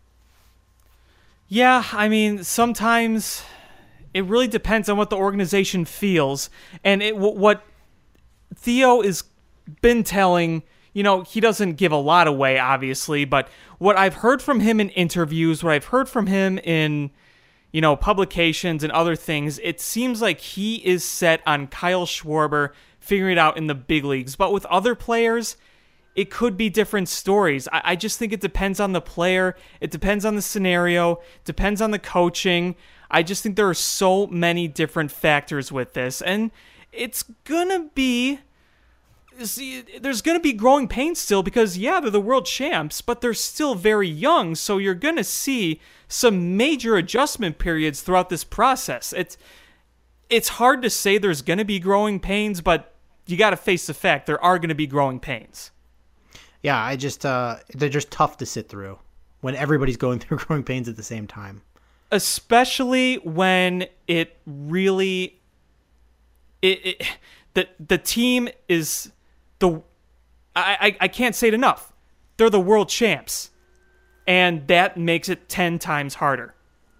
Yeah, I mean, sometimes it really depends on what the organization feels. And it, what Theo has been telling, you know, he doesn't give a lot away, obviously, but what I've heard from him in interviews, what I've heard from him in, you know, publications and other things, it seems like he is set on Kyle Schwarber figuring it out in the big leagues. But with other players, it could be different stories. I, I just think it depends on the player. It depends on the scenario. Depends on the coaching. I just think there are so many different factors with this. And it's going to be... See, there's going to be growing pains still because, yeah, they're the world champs, but they're still very young, so you're going to see some major adjustment periods throughout this process. It's it's hard to say there's going to be growing pains, but you got to face the fact there are going to be growing pains. Yeah, I just uh, they're just tough to sit through when everybody's going through growing pains at the same time. Especially when it really it, it the the team is the I, I I can't say it enough. They're the world champs. And that makes it ten times harder.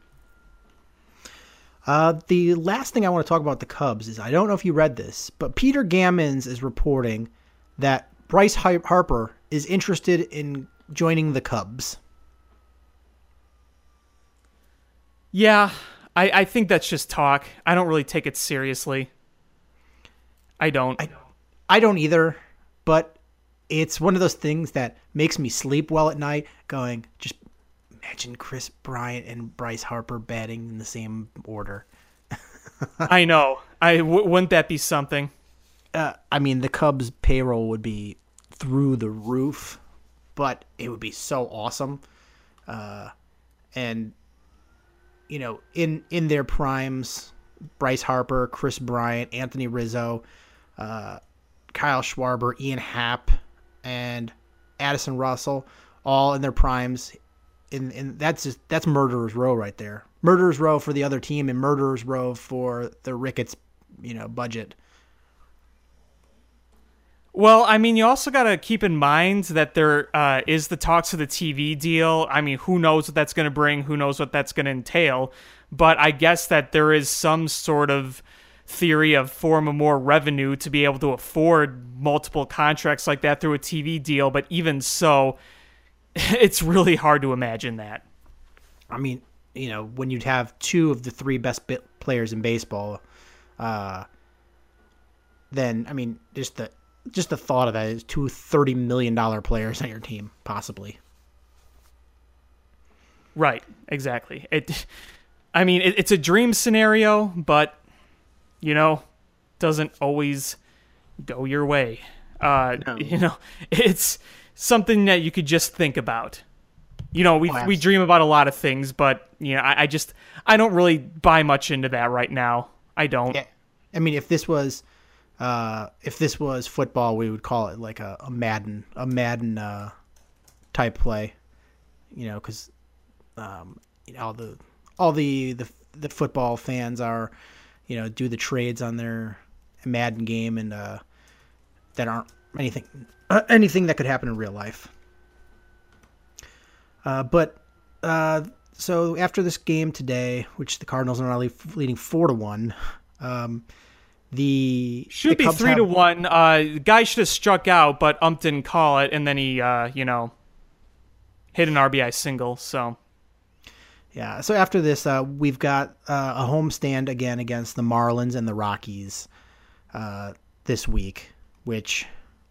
Uh, the last thing I want to talk about the Cubs is, I don't know if you read this, but Peter Gammons is reporting that Bryce Harper is interested in joining the Cubs. Yeah, I, I think that's just talk. I don't really take it seriously. I don't. I, I don't either, but it's one of those things that makes me sleep well at night, going, just imagine Chris Bryant and Bryce Harper batting in the same order. I know. I w- wouldn't that be something? Uh, I mean, the Cubs' payroll would be through the roof, but it would be so awesome. Uh, and, you know, in, in their primes, Bryce Harper, Chris Bryant, Anthony Rizzo, uh, Kyle Schwarber, Ian Happ, and Addison Russell, all in their primes. In in that's just that's murderer's row right there. Murderer's row for the other team, and murderer's row for the Ricketts, you know, budget. Well, I mean, you also got to keep in mind that there uh, is the talks of the T V deal. I mean, who knows what that's going to bring? Who knows what that's going to entail? But I guess that there is some sort of theory of form of more revenue to be able to afford multiple contracts like that through a T V deal. But even so, it's really hard to imagine that. I mean, you know, when you'd have two of the three best bit players in baseball, uh, then, I mean, just the just the thought of that is two thirty million dollars players on your team, possibly. Right, exactly. It, I mean, it, it's a dream scenario, but you know, doesn't always go your way. Uh, no. You know, it's something that you could just think about. You know, we oh, we dream about a lot of things, but you know, I, I just I don't really buy much into that right now. I don't. Yeah. I mean, if this was Uh, if this was football, we would call it like a, a Madden, a Madden uh, type play. You know, because um, you know, all the all the, the the football fans are, you know, do the trades on their Madden game, and uh, that aren't anything uh, anything that could happen in real life. Uh, but uh, so after this game today, which the Cardinals are now leading four to one. Um, The should the be Cubs three have, to one. Uh, the guy should have struck out, but Ump didn't call it, and then he, uh, you know, hit an R B I single. So, yeah. So after this, uh, we've got uh, a homestand again against the Marlins and the Rockies uh, this week. Which,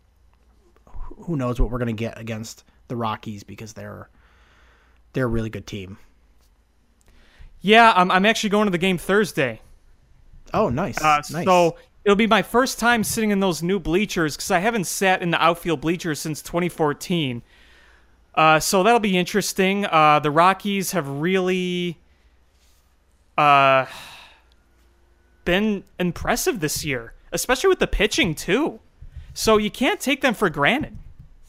who knows what we're going to get against the Rockies, because they're they're a really good team. Yeah, I'm I'm actually going to the game Thursday. Oh, nice. Uh, nice. So it'll be my first time sitting in those new bleachers, because I haven't sat in the outfield bleachers since twenty fourteen. Uh, so that'll be interesting. Uh, the Rockies have really uh, been impressive this year, especially with the pitching, too. So you can't take them for granted.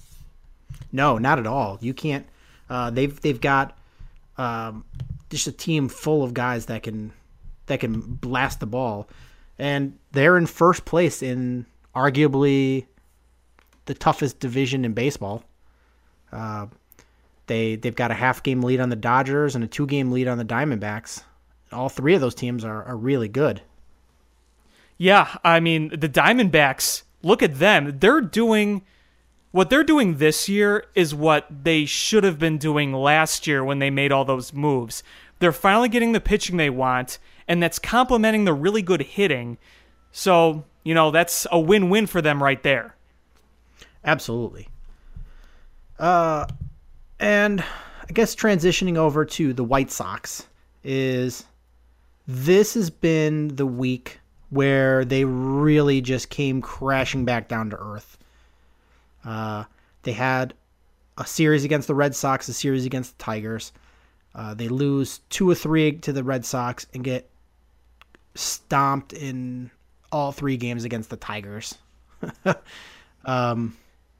No, not at all. You can't. Uh, they've they've got um, just a team full of guys that can that can blast the ball, and they're in first place in arguably the toughest division in baseball. Uh, they they've got a half game lead on the Dodgers and a two game lead on the Diamondbacks. All three of those teams are, are really good. Yeah, I mean, the Diamondbacks, look at them. They're doing what they're doing this year is what they should have been doing last year when they made all those moves. They're finally getting the pitching they want, and that's complementing the really good hitting. So, you know, that's a win-win for them right there. Absolutely. Uh, and I guess transitioning over to the White Sox is this has been the week where they really just came crashing back down to earth. Uh, they had a series against the Red Sox, a series against the Tigers. Uh, they lose two or three to the Red Sox and get stomped in all three games against the Tigers. um,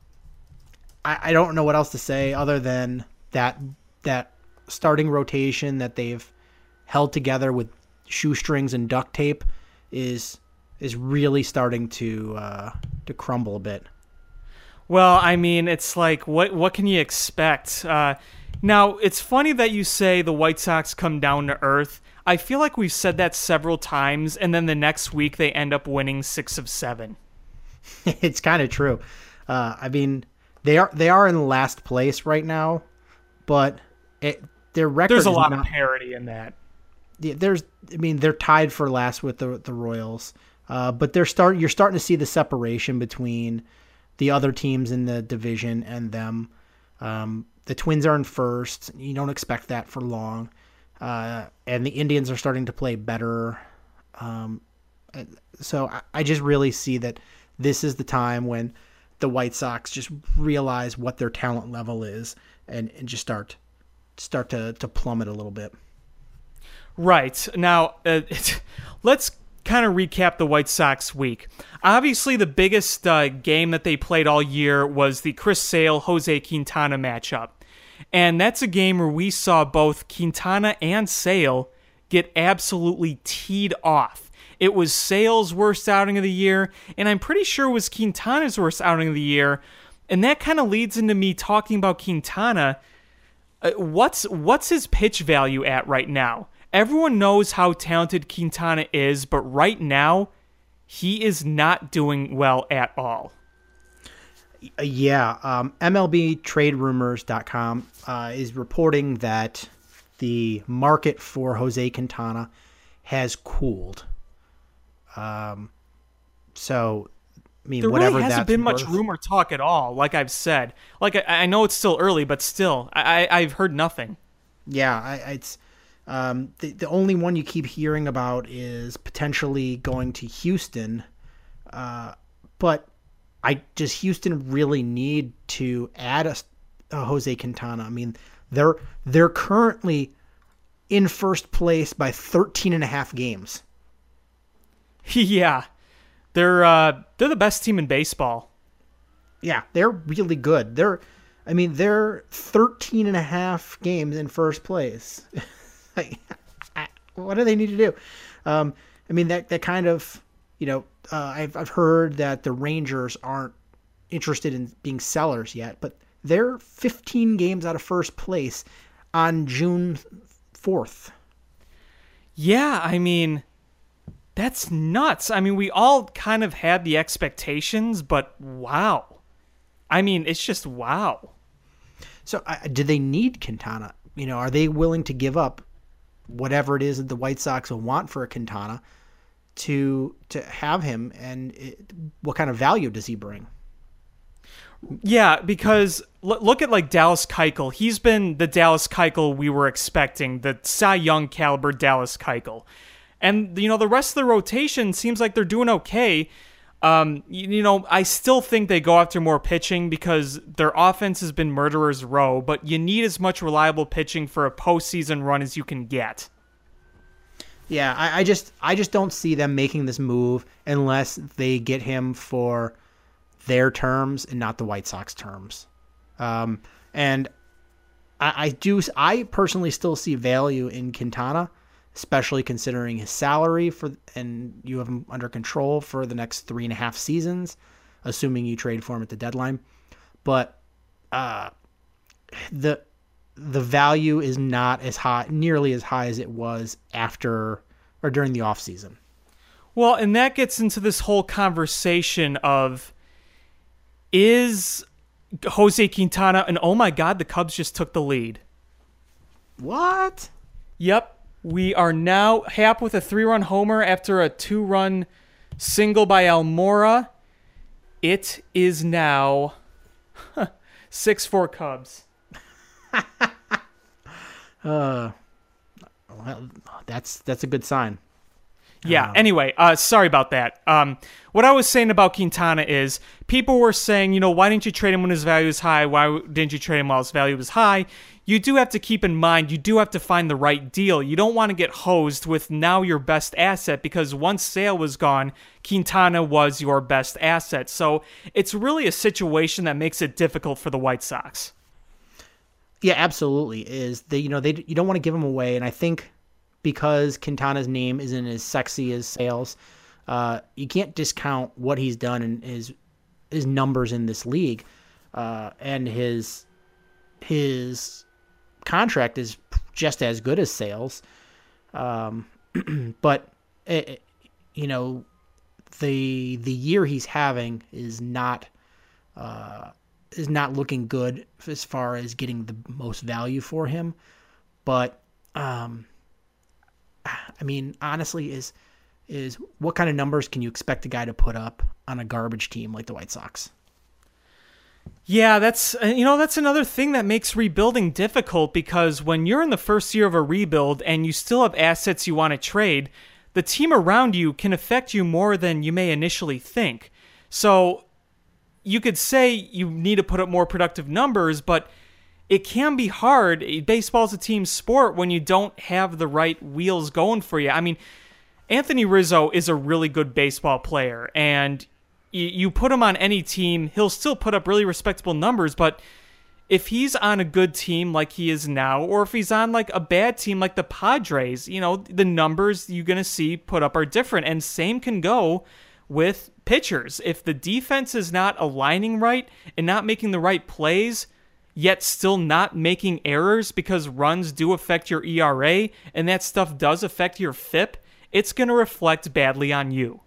I, I don't know what else to say other than that that starting rotation that they've held together with shoestrings and duct tape is is really starting to uh, to crumble a bit. Well, I mean, it's like, what what can you expect? Uh, now, it's funny that you say the White Sox come down to earth. I feel like we've said that several times, and then the next week they end up winning six of seven. It's kind of true. Uh, I mean, they are they are in last place right now, but it, their record. There's a is lot not, of parity in that. Yeah, there's. I mean, they're tied for last with the the Royals, uh, but they're start. You're starting to see the separation between the other teams in the division and them. Um, the Twins are in first. You don't expect that for long. Uh, and the Indians are starting to play better. Um, so I, I just really see that this is the time when the White Sox just realize what their talent level is and, and just start start to, to plummet a little bit. Right. Now, uh, let's kind of recap the White Sox week. Obviously, the biggest uh, game that they played all year was the Chris Sale, Jose Quintana matchup. And that's a game where we saw both Quintana and Sale get absolutely teed off. It was Sale's worst outing of the year, and I'm pretty sure it was Quintana's worst outing of the year. And that kind of leads into me talking about Quintana. Uh, what's what's his pitch value at right now? Everyone knows how talented Quintana is, but right now, he is not doing well at all. Yeah, um, M L B Trade Rumors dot com uh, is reporting that the market for Jose Quintana has cooled. Um, so, I mean, there whatever really hasn't that's been much worth. rumor talk at all, like I've said. Like, I, I know it's still early, but still, I, I've heard nothing. Yeah, I, it's um, the the only one you keep hearing about is potentially going to Houston, uh, but. I just Houston really need to add a, a Jose Quintana. I mean, they're they're currently in first place by thirteen and a half games. Yeah. They're uh, they're the best team in baseball. Yeah, they're really good. They're, I mean, they're thirteen and a half games in first place. Like, I, what do they need to do? Um, I mean, that that kind of, you know, uh, I've I've heard that the Rangers aren't interested in being sellers yet, but they're fifteen games out of first place on June fourth. Yeah, I mean, that's nuts. I mean, we all kind of had the expectations, but wow. I mean, it's just wow. So uh, do they need Quintana? You know, are they willing to give up whatever it is that the White Sox will want for a Quintana to to have him, and it, what kind of value does he bring? Yeah, because l- look at like Dallas Keuchel. He's been the Dallas Keuchel we were expecting, the Cy Young caliber Dallas Keuchel. And, you know, the rest of the rotation seems like they're doing okay. Um, you, you know, I still think they go after more pitching because their offense has been murderer's row, but you need as much reliable pitching for a postseason run as you can get. Yeah, I, I just I just don't see them making this move unless they get him for their terms and not the White Sox terms. Um, and I, I do I personally still see value in Quintana, especially considering his salary for, and you have him under control for the next three and a half seasons, assuming you trade for him at the deadline. But uh, the the value is not as high, nearly as high as it was after or during the offseason. Well, and that gets into this whole conversation of, is Jose Quintana, and oh my God, the Cubs just took the lead. What? Yep. We are now Happ with a three-run homer after a two-run single by Almora. It is now six four Cubs. uh, well, that's that's a good sign. Yeah, anyway, uh, sorry about that. Um, what I was saying about Quintana is people were saying, you know, why didn't you trade him when his value is high? Why didn't you trade him while his value was high? You do have to keep in mind, you do have to find the right deal. You don't want to get hosed with now your best asset because once Sale was gone, Quintana was your best asset. So it's really a situation that makes it difficult for the White Sox. Yeah, absolutely. Is they, you know, they you don't want to give him away, and I think because Quintana's name isn't as sexy as Sale's, uh, you can't discount what he's done and his his numbers in this league, uh, and his his contract is just as good as Sale's. Um, but it, you know, the the year he's having is not uh, is not looking good as far as getting the most value for him. But um, I mean, honestly, is is what kind of numbers can you expect a guy to put up on a garbage team like the White Sox? Yeah, that's you know that's another thing that makes rebuilding difficult because when you're in the first year of a rebuild and you still have assets you want to trade, the team around you can affect you more than you may initially think. So you could say you need to put up more productive numbers, but it can be hard. Baseball's a team sport when you don't have the right wheels going for you. I mean, Anthony Rizzo is a really good baseball player, and you put him on any team, he'll still put up really respectable numbers, but if he's on a good team like he is now, or if he's on like a bad team like the Padres, you know, the numbers you're going to see put up are different, and same can go with pitchers. If the defense is not aligning right and not making the right plays, yet still not making errors because runs do affect your E R A, and that stuff does affect your F I P, it's going to reflect badly on you.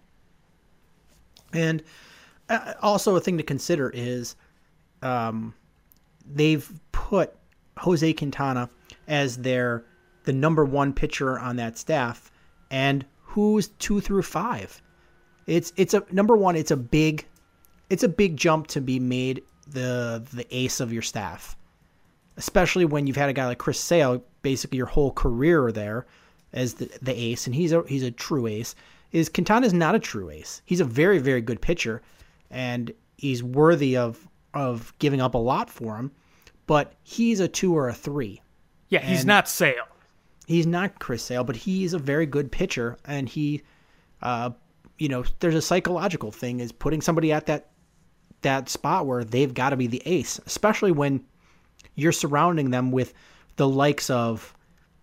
And also a thing to consider is um, they've put Jose Quintana as their the number one pitcher on that staff, and who's two through five. It's it's a number one. It's a big it's a big jump to be made the the ace of your staff, especially when you've had a guy like Chris Sale basically your whole career there as the, the ace, and he's a he's a true ace. Is Quintana's not a true ace. He's a very, very good pitcher, and he's worthy of of giving up a lot for him, but he's a two or a three. Yeah, he's and not Sale. He's not Chris Sale, but he's a very good pitcher, and he, uh, you know, there's a psychological thing is putting somebody at that that spot where they've got to be the ace, especially when you're surrounding them with the likes of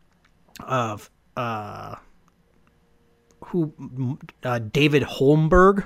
of uh who uh, David Holmberg.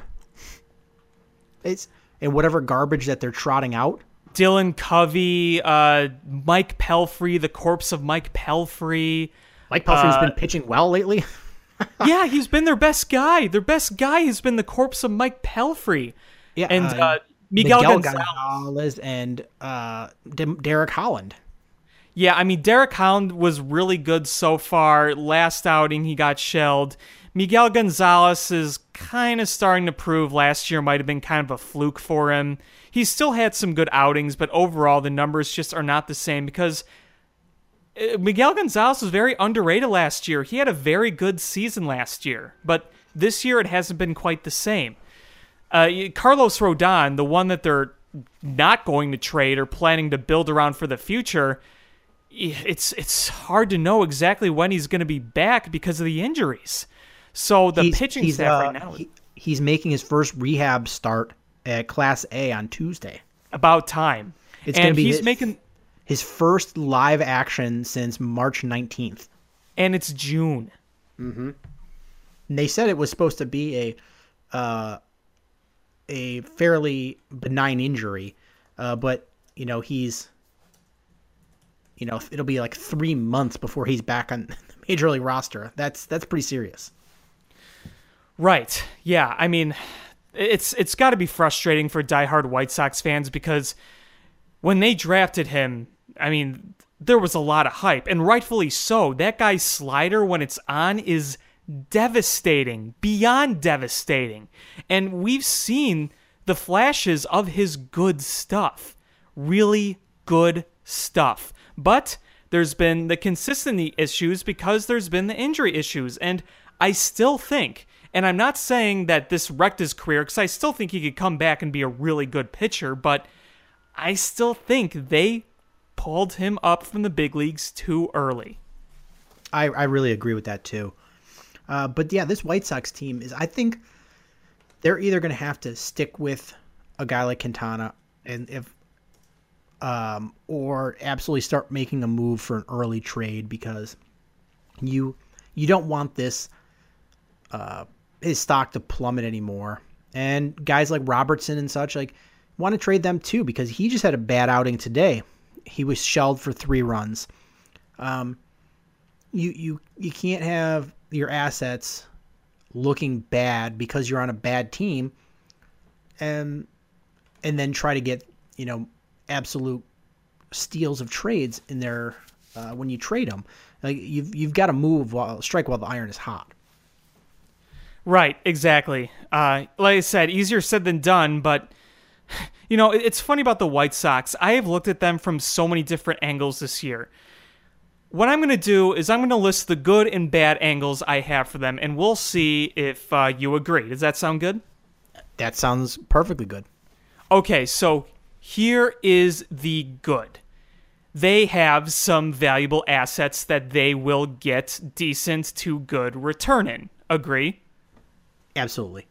It's and whatever garbage that they're trotting out. Dylan Covey, uh, Mike Pelfrey, the corpse of Mike Pelfrey. Mike Pelfrey's uh, been pitching well lately. Yeah, he's been their best guy. Their best guy has been the corpse of Mike Pelfrey. Yeah, and uh, uh, Miguel, Miguel Gonzalez. Gonzalez and uh, D- Derek Holland. Yeah, I mean, Derek Holland was really good so far. Last outing, he got shelled. Miguel Gonzalez is kind of starting to prove last year might have been kind of a fluke for him. He's still had some good outings, but overall the numbers just are not the same because Miguel Gonzalez was very underrated last year. He had a very good season last year, but this year it hasn't been quite the same. Uh, Carlos Rodon, the one that they're not going to trade or planning to build around for the future, it's it's hard to know exactly when he's going to be back because of the injuries. So the he's, pitching he's, staff uh, right now, he, he's making his first rehab start at Class A on Tuesday. About time. It's and going to be he's his, making his first live action since March nineteenth. And it's June. Mm-hmm. And they said it was supposed to be a uh, a fairly benign injury, uh, but you know he's you know it'll be like three months before he's back on the major league roster. That's that's pretty serious. Right. Yeah. I mean, it's it's got to be frustrating for diehard White Sox fans because when they drafted him, I mean, there was a lot of hype, and rightfully so. That guy's slider, when it's on, is devastating, beyond devastating. And we've seen the flashes of his good stuff. Really good stuff. But there's been the consistency issues because there's been the injury issues. And I still think, and I'm not saying that this wrecked his career, because I still think he could come back and be a really good pitcher, but I still think they pulled him up from the big leagues too early. I, I really agree with that too. Uh, but yeah, this White Sox team is, I think they're either going to have to stick with a guy like Quintana and if, um, or absolutely start making a move for an early trade because you, you don't want this, uh, his stock to plummet anymore. And guys like Robertson and such, like, want to trade them too because he just had a bad outing today. He was shelled for three runs. Um, you you you can't have your assets looking bad because you're on a bad team, and and then try to get you know absolute steals of trades in there uh, when you trade them. Like you've you've got to move while strike while the iron is hot. Right, exactly. Uh, like I said, easier said than done, but you know, it's funny about the White Sox. I have looked at them from so many different angles this year. What I'm going to do is I'm going to list the good and bad angles I have for them, and we'll see if uh, you agree. Does that sound good? That sounds perfectly good. Okay, so here is the good. They have some valuable assets that they will get decent to good return in. Agree? Absolutely.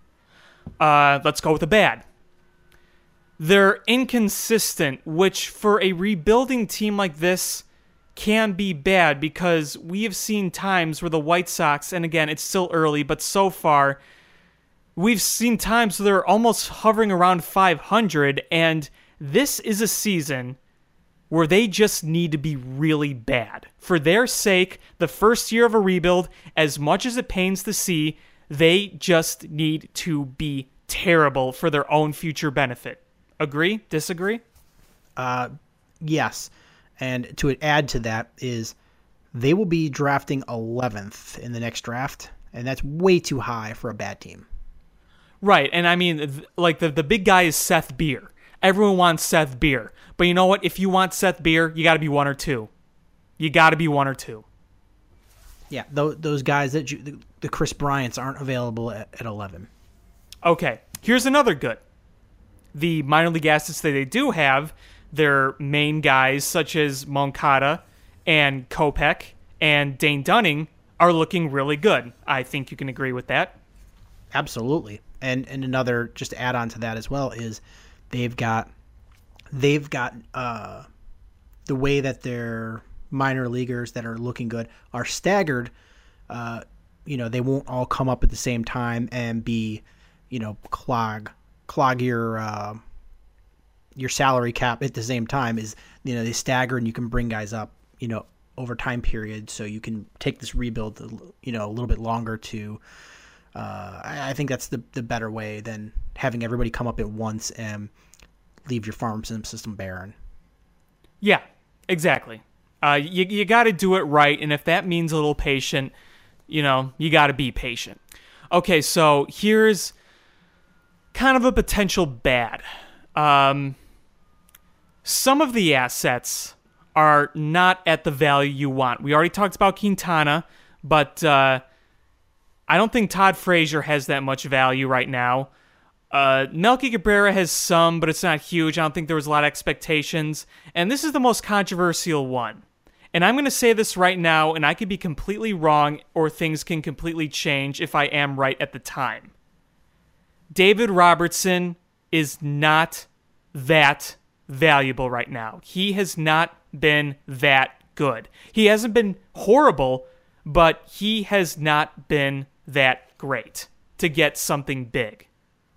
Uh, let's go with the bad. They're inconsistent, which for a rebuilding team like this can be bad because we have seen times where the White Sox, and again, it's still early, but so far, we've seen times where they're almost hovering around five hundred, and this is a season where they just need to be really bad. For their sake, the first year of a rebuild, as much as it pains to see, they just need to be terrible for their own future benefit. Agree? Disagree? Uh, yes. And to add to that is they will be drafting eleventh in the next draft, and that's way too high for a bad team. Right, and I mean, th- like, the, the big guy is Seth Beer. Everyone wants Seth Beer. But you know what? If you want Seth Beer, you got to be one or two. You got to be one or two. Yeah, th- those guys, that you, the, the Chris Bryants aren't available at, at eleven. Okay, here's another good. The minor league assets that they do have, their main guys such as Moncada and Kopech and Dane Dunning are looking really good. I think you can agree with that. Absolutely. And and another just to add on to that as well is they've got they've got uh, the way that their minor leaguers that are looking good are staggered. Uh, you know, they won't all come up at the same time and be, you know, clog clog your uh, your salary cap at the same time. Is, you know, they stagger and you can bring guys up, you know, over time period, so you can take this rebuild, you know, a little bit longer to. Uh, I, I think that's the the better way than having everybody come up at once and leave your farm system barren. Yeah, exactly. Uh, you you got to do it right, and if that means a little patient, you know, you got to be patient. Okay, so here's kind of a potential bad. Um, some of the assets are not at the value you want. We already talked about Quintana, but uh, I don't think Todd Frazier has that much value right now. Uh, Melky Cabrera has some, but it's not huge. I don't think there was a lot of expectations. And this is the most controversial one. And I'm going to say this right now, and I could be completely wrong, or things can completely change if I am right at the time. David Robertson is not that valuable right now. He has not been that good. He hasn't been horrible, but he has not been that great to get something big.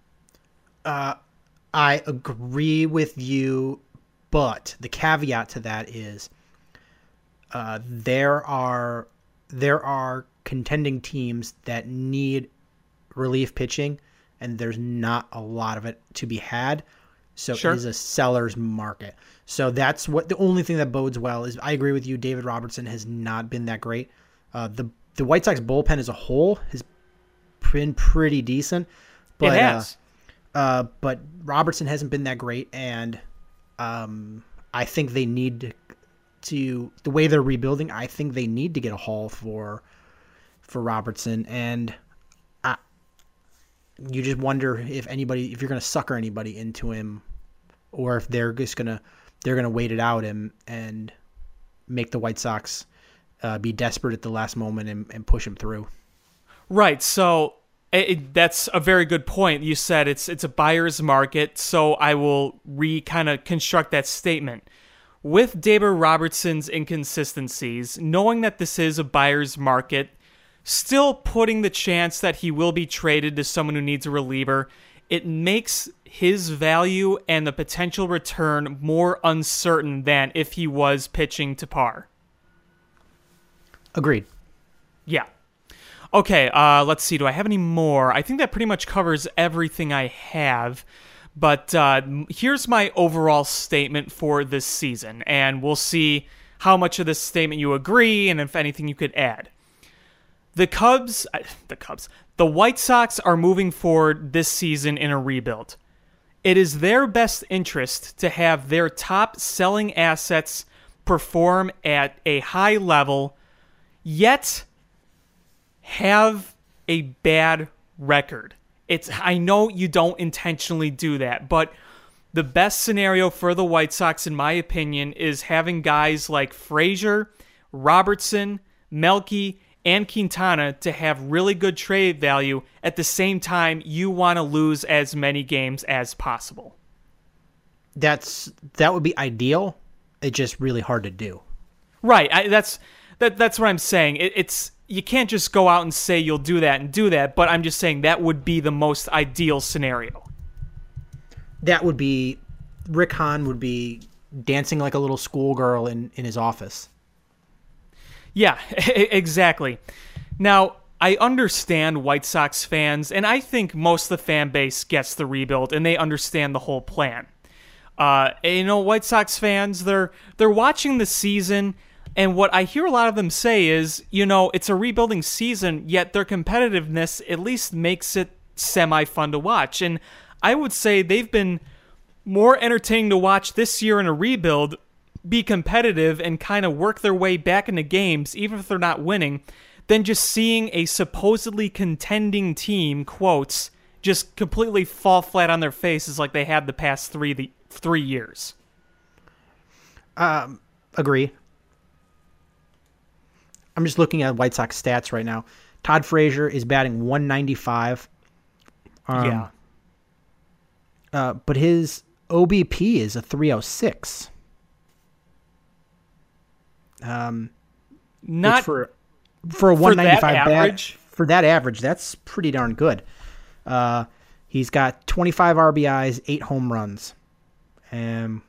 Uh, I agree with you, but the caveat to that is uh, there are there are contending teams that need relief pitching, and there's not a lot of it to be had. So Sure. It is a seller's market. So that's what the only thing that bodes well is. I agree with you. David Robertson has not been that great. Uh, the the White Sox bullpen as a whole has been pretty decent, but it has. Uh, uh, but Robertson hasn't been that great, and um, I think they need to, to the way they're rebuilding. I think they need to get a haul for for Robertson, and I, you just wonder if anybody, if you're going to sucker anybody into him, or if they're just gonna they're gonna wait it out and and make the White Sox uh, be desperate at the last moment and, and push him through. Right. So it, it- that's a very good point. You said it's it's a buyer's market. So I will re kind of construct that statement. With David Robertson's inconsistencies, knowing that this is a buyer's market, still putting the chance that he will be traded to someone who needs a reliever, it makes his value and the potential return more uncertain than if he was pitching to par. Agreed. Yeah. Okay, uh, let's see. Do I have any more? I think that pretty much covers everything I have. But uh, here's my overall statement for this season, and we'll see how much of this statement you agree and if anything you could add. The Cubs, the Cubs, the White Sox are moving forward this season in a rebuild. It is their best interest to have their top selling assets perform at a high level, yet have a bad record. It's I know you don't intentionally do that, but the best scenario for the White Sox, in my opinion, is having guys like Frazier, Robertson, Melky, and Quintana to have really good trade value. At the same time, you want to lose as many games as possible. That's that would be ideal. It's just really hard to do. Right. I, that's that. That's what I'm saying. It, it's you can't just go out and say you'll do that and do that. But I'm just saying that would be the most ideal scenario. That would be Rick Hahn would be dancing like a little schoolgirl in, in his office. Yeah, exactly. Now, I understand White Sox fans, and I think most of the fan base gets the rebuild, and they understand the whole plan. Uh, you know, White Sox fans, they're they're watching the season, and what I hear a lot of them say is, you know, it's a rebuilding season, yet their competitiveness at least makes it semi-fun to watch. And I would say they've been more entertaining to watch this year in a rebuild, be competitive and kind of work their way back into games, even if they're not winning, than just seeing a supposedly contending team, quotes, just completely fall flat on their faces like they have the past three the three years. Um, agree. I'm just looking at White Sox stats right now. Todd Frazier is batting one ninety-five. Um, yeah. Uh, but his O B P is a three oh six. Um, Not which for for a for one that ninety-five bat, average. for that average, that's pretty darn good. Uh, he's got twenty-five R B Is, eight home runs, and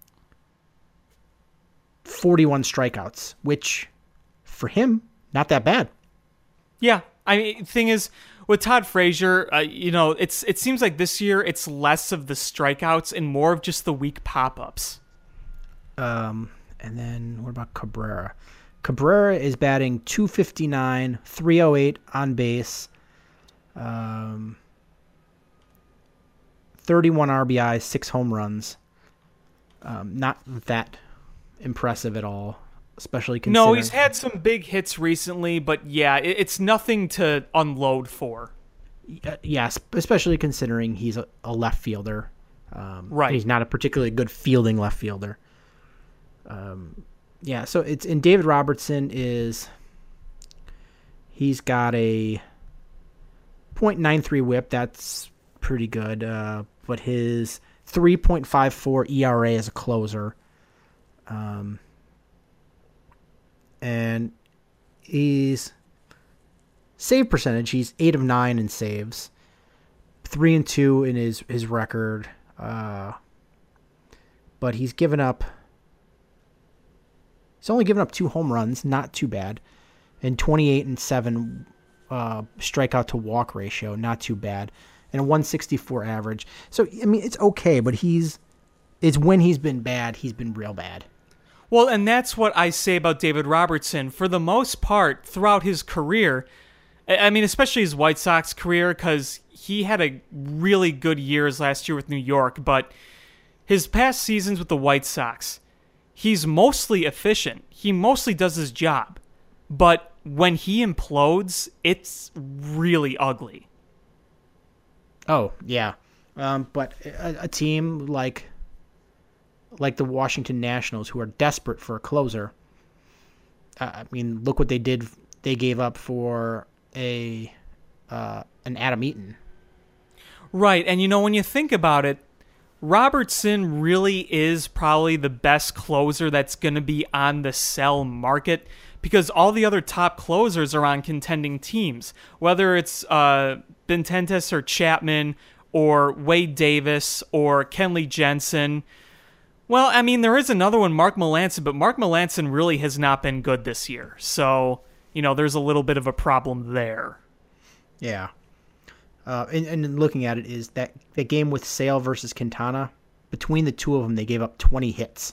forty-one strikeouts, which for him, not that bad. Yeah, I mean, thing is, with Todd Frazier, uh, you know, it's it seems like this year it's less of the strikeouts and more of just the weak pop-ups. Um, and then what about Cabrera? Cabrera is batting two fifty-nine, three oh eight on base, um, thirty-one R B Is, six home runs. Um, not that impressive at all, especially considering... No, he's had some big hits recently, but yeah, it, it's nothing to unload for. Uh, yes, especially considering he's a, a left fielder. Um, Right. He's not a particularly good fielding left fielder. Um, yeah, so it's... And David Robertson is... He's got a point nine three whip. That's pretty good. Uh, but his three point five four E R A as a closer. Um, and he's save percentage. He's eight of nine in saves, three and two in his his record. Uh, but he's given up. He's only given up two home runs, not too bad, and twenty-eight and seven uh, strikeout to walk ratio, not too bad, and a one sixty-four average. So I mean, it's okay, but he's it's when he's been bad, he's been real bad. Well, and that's what I say about David Robertson. For the most part, throughout his career, I mean, especially his White Sox career, because he had a really good years last year with New York, but his past seasons with the White Sox, he's mostly efficient. He mostly does his job. But when he implodes, it's really ugly. Oh, yeah. Um, but a, a team like like the Washington Nationals, who are desperate for a closer, uh, I mean, look what they did. They gave up for a uh, an Adam Eaton. Right, and you know, when you think about it, Robertson really is probably the best closer that's going to be on the sell market, because all the other top closers are on contending teams, whether it's uh, Benintendi or Chapman or Wade Davis or Kenley Jensen. Well, I mean, there is another one, Mark Melancon, but Mark Melancon really has not been good this year. So, you know, there's a little bit of a problem there. Yeah. Uh, and, and looking at it is that the game with Sale versus Quintana, between the two of them, they gave up twenty hits.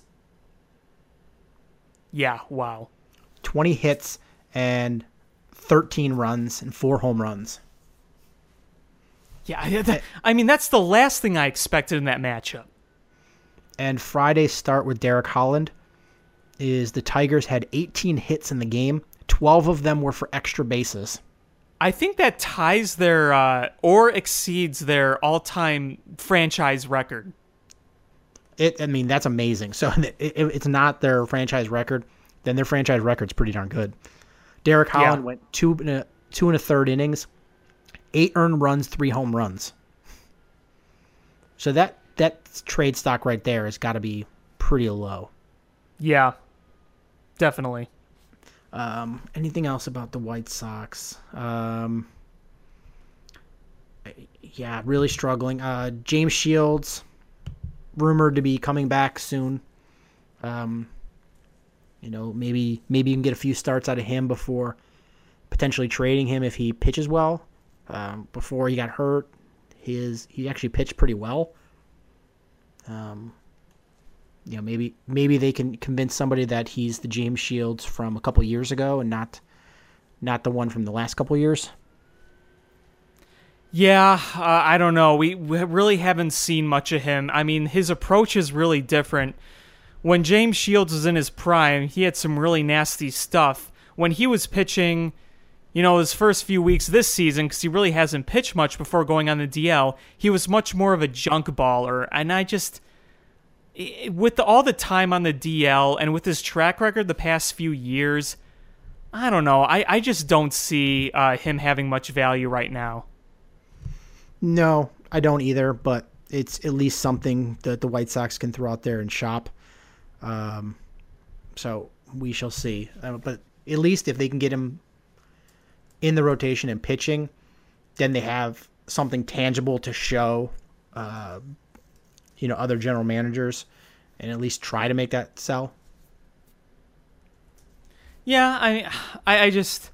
Yeah, wow. twenty hits and thirteen runs and four home runs. Yeah, I, that, I mean, that's the last thing I expected in that matchup. And Friday's start with Derek Holland is the Tigers had eighteen hits in the game. twelve of them were for extra bases. I think that ties their, uh, or exceeds their all-time franchise record. It, I mean, that's amazing. So it, it, it's not their franchise record, then their franchise record's pretty darn good. Derek Holland Yeah. went two and a, two and a third innings, eight earned runs, three home runs. So that that trade stock right there has got to be pretty low. Yeah, definitely. Um, anything else about the White Sox? Um, yeah, really struggling. Uh, James Shields, rumored to be coming back soon. Um, you know, maybe maybe you can get a few starts out of him before potentially trading him if he pitches well. Um, before he got hurt, his he actually pitched pretty well. Um, you know, maybe maybe they can convince somebody that he's the James Shields from a couple years ago and not not the one from the last couple years. Yeah, uh, I don't know. We, we really haven't seen much of him. I mean, his approach is really different. When James Shields was in his prime, he had some really nasty stuff. When he was pitching, you know, his first few weeks this season, because he really hasn't pitched much before going on the D L, he was much more of a junk baller. And I just, with the, all the time on the D L and with his track record the past few years, I don't know. I, I just don't see uh, him having much value right now. No, I don't either, but it's at least something that the White Sox can throw out there and shop. Um, so we shall see. Uh, but at least if they can get him in the rotation and pitching, then they have something tangible to show, uh, you know, other general managers, and at least try to make that sell. Yeah, I, I, I just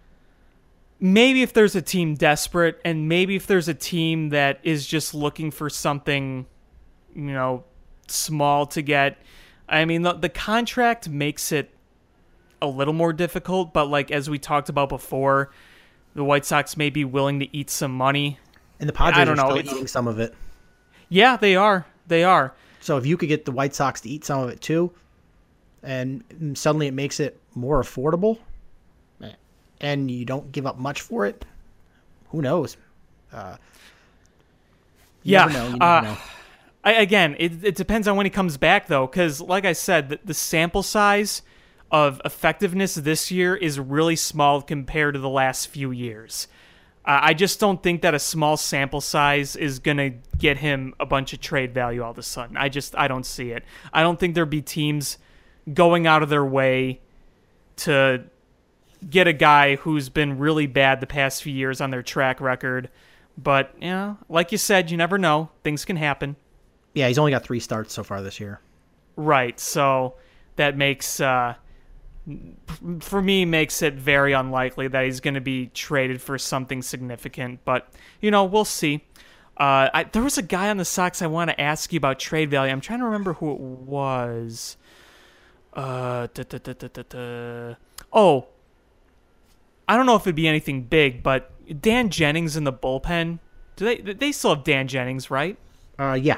maybe if there's a team desperate, and maybe if there's a team that is just looking for something, you know, small to get. I mean, the, the contract makes it a little more difficult, but like as we talked about before, the White Sox may be willing to eat some money. And the Padres I don't are know, still it's- eating some of it. Yeah, they are. They are. So if you could get the White Sox to eat some of it too, and suddenly it makes it more affordable, and you don't give up much for it, who knows? Uh, you Yeah. never know, you never uh, know. I, again, it, it depends on when he comes back, though, because like I said, the, the sample size of effectiveness this year is really small compared to the last few years. Uh, I just don't think that a small sample size is going to get him a bunch of trade value all of a sudden. I just, I don't see it. I don't think there'll be teams going out of their way to get a guy who's been really bad the past few years on their track record. But, you know, like you said, you never know. Things can happen. Yeah, he's only got three starts so far this year. Right, so that makes, uh, for me, makes it very unlikely that he's going to be traded for something significant. But, you know, we'll see. Uh, I, there was a guy on the Sox I want to ask you about trade value. I'm trying to remember who it was. Uh, da, da, da, da, da, da. Oh, I don't know if it'd be anything big, but Dan Jennings in the bullpen. Do they? They still have Dan Jennings, right? Uh, yeah.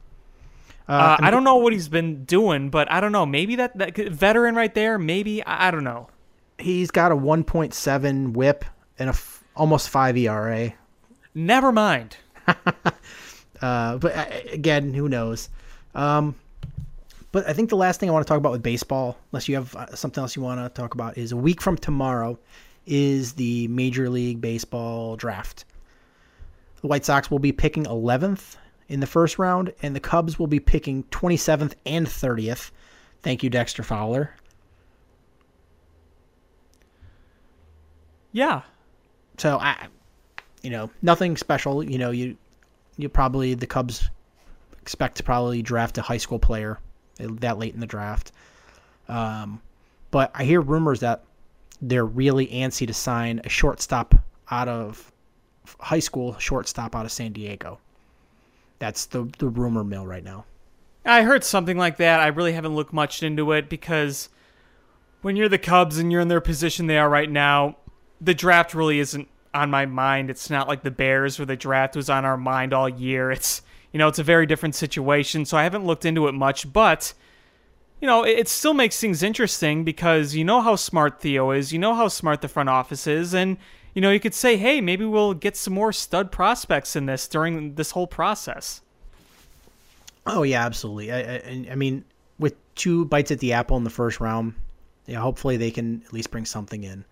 Uh, I don't know what he's been doing, but I don't know. Maybe that, that veteran right there. Maybe I, I don't know. He's got a one point seven whip and a f- almost five E R A. Never mind. Uh, but uh, again, who knows? Um, but I think the last thing I want to talk about with baseball, unless you have uh, something else you want to talk about, is a week from tomorrow is the Major League Baseball draft. The White Sox will be picking eleventh in the first round, and the Cubs will be picking twenty-seventh and thirtieth. Thank you, Dexter Fowler. Yeah. So I, you know, nothing special. You know, you, you probably the Cubs expect to probably draft a high school player that late in the draft. Um, but I hear rumors that they're really antsy to sign a shortstop out of high school, shortstop out of San Diego. That's the the rumor mill right now. I heard something like that. I really haven't looked much into it because when you're the Cubs and you're in their position they are right now, the draft really isn't on my mind. It's not like the Bears where the draft was on our mind all year. It's, you know, it's a very different situation, so I haven't looked into it much, but you know, it, it still makes things interesting because you know how smart Theo is, you know how smart the front office is, and you know, you could say, hey, maybe we'll get some more stud prospects in this during this whole process. Oh yeah, absolutely. I, I, I mean, with two bites at the apple in the first round, yeah, hopefully they can at least bring something in.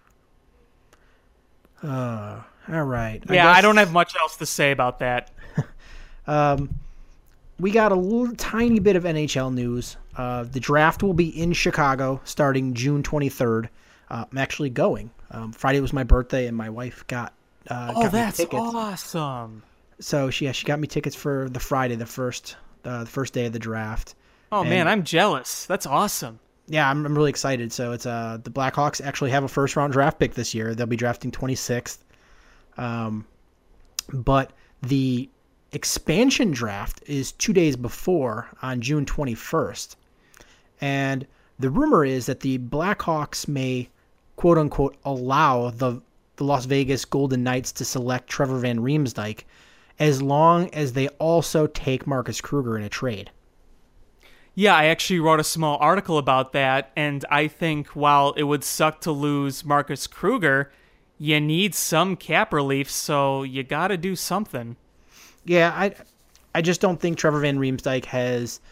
Uh, all right. Yeah, I, guess, don't have much else to say about that. Um, we got a little tiny bit of N H L news. Uh, the draft will be in Chicago starting June twenty-third. Uh, I'm actually going. Um, Friday was my birthday, and my wife got uh, Oh, got me that's tickets. awesome. So she yeah she got me tickets for the Friday, the first uh, the first day of the draft. Oh, And- man, I'm jealous. That's awesome. Yeah, I'm, I'm really excited. So it's uh the Blackhawks actually have a first round draft pick this year. They'll be drafting twenty-sixth. Um, but the expansion draft is two days before on June twenty-first, and the rumor is that the Blackhawks may quote unquote allow the the Las Vegas Golden Knights to select Trevor Van Riemsdyk as long as they also take Marcus Kruger in a trade. Yeah, I actually wrote a small article about that, and I think while it would suck to lose Marcus Kruger, you need some cap relief, so you got to do something. Yeah, I I just don't think Trevor Van Riemsdyk has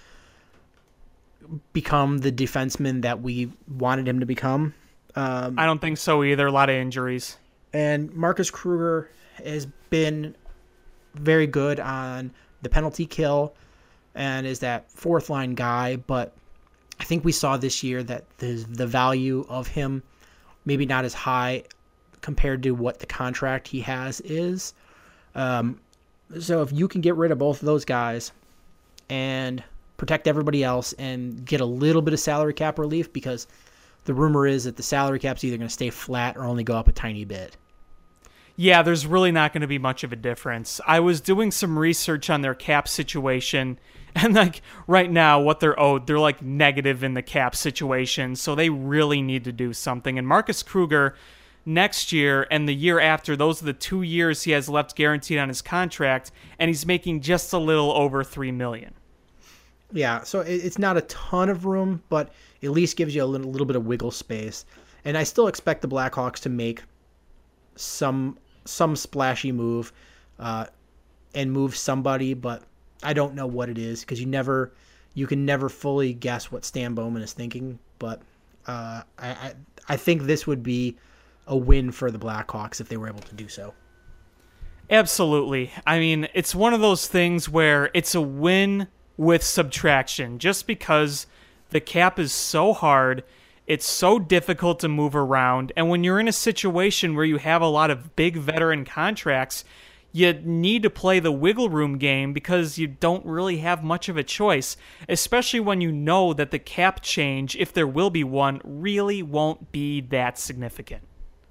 become the defenseman that we wanted him to become. Um, I don't think so either. A lot of injuries. and Marcus Kruger has been very good on the penalty kill and is that fourth line guy, but I think we saw this year that the the value of him maybe not as high compared to what the contract he has is. Um, so if you can get rid of both of those guys and protect everybody else and get a little bit of salary cap relief, because the rumor is that the salary cap's either going to stay flat or only go up a tiny bit. Yeah, there's really not going to be much of a difference. I was doing some research on their cap situation, and like right now, what they're owed, they're like negative in the cap situation, so they really need to do something. And Marcus Kruger, next year and the year after, those are the two years he has left guaranteed on his contract, and he's making just a little over three million dollars. Yeah, so it's not a ton of room, but at least gives you a little, little bit of wiggle space. And I still expect the Blackhawks to make some some splashy move uh, and move somebody, but I don't know what it is, because you never you can never fully guess what Stan Bowman is thinking. But uh, I, I I think this would be a win for the Blackhawks if they were able to do so. Absolutely. I mean, it's one of those things where it's a win with subtraction, just because the cap is so hard. It's so difficult to move around, and when you're in a situation where you have a lot of big veteran contracts, you need to play the wiggle room game because you don't really have much of a choice, especially when you know that the cap change, if there will be one, really won't be that significant.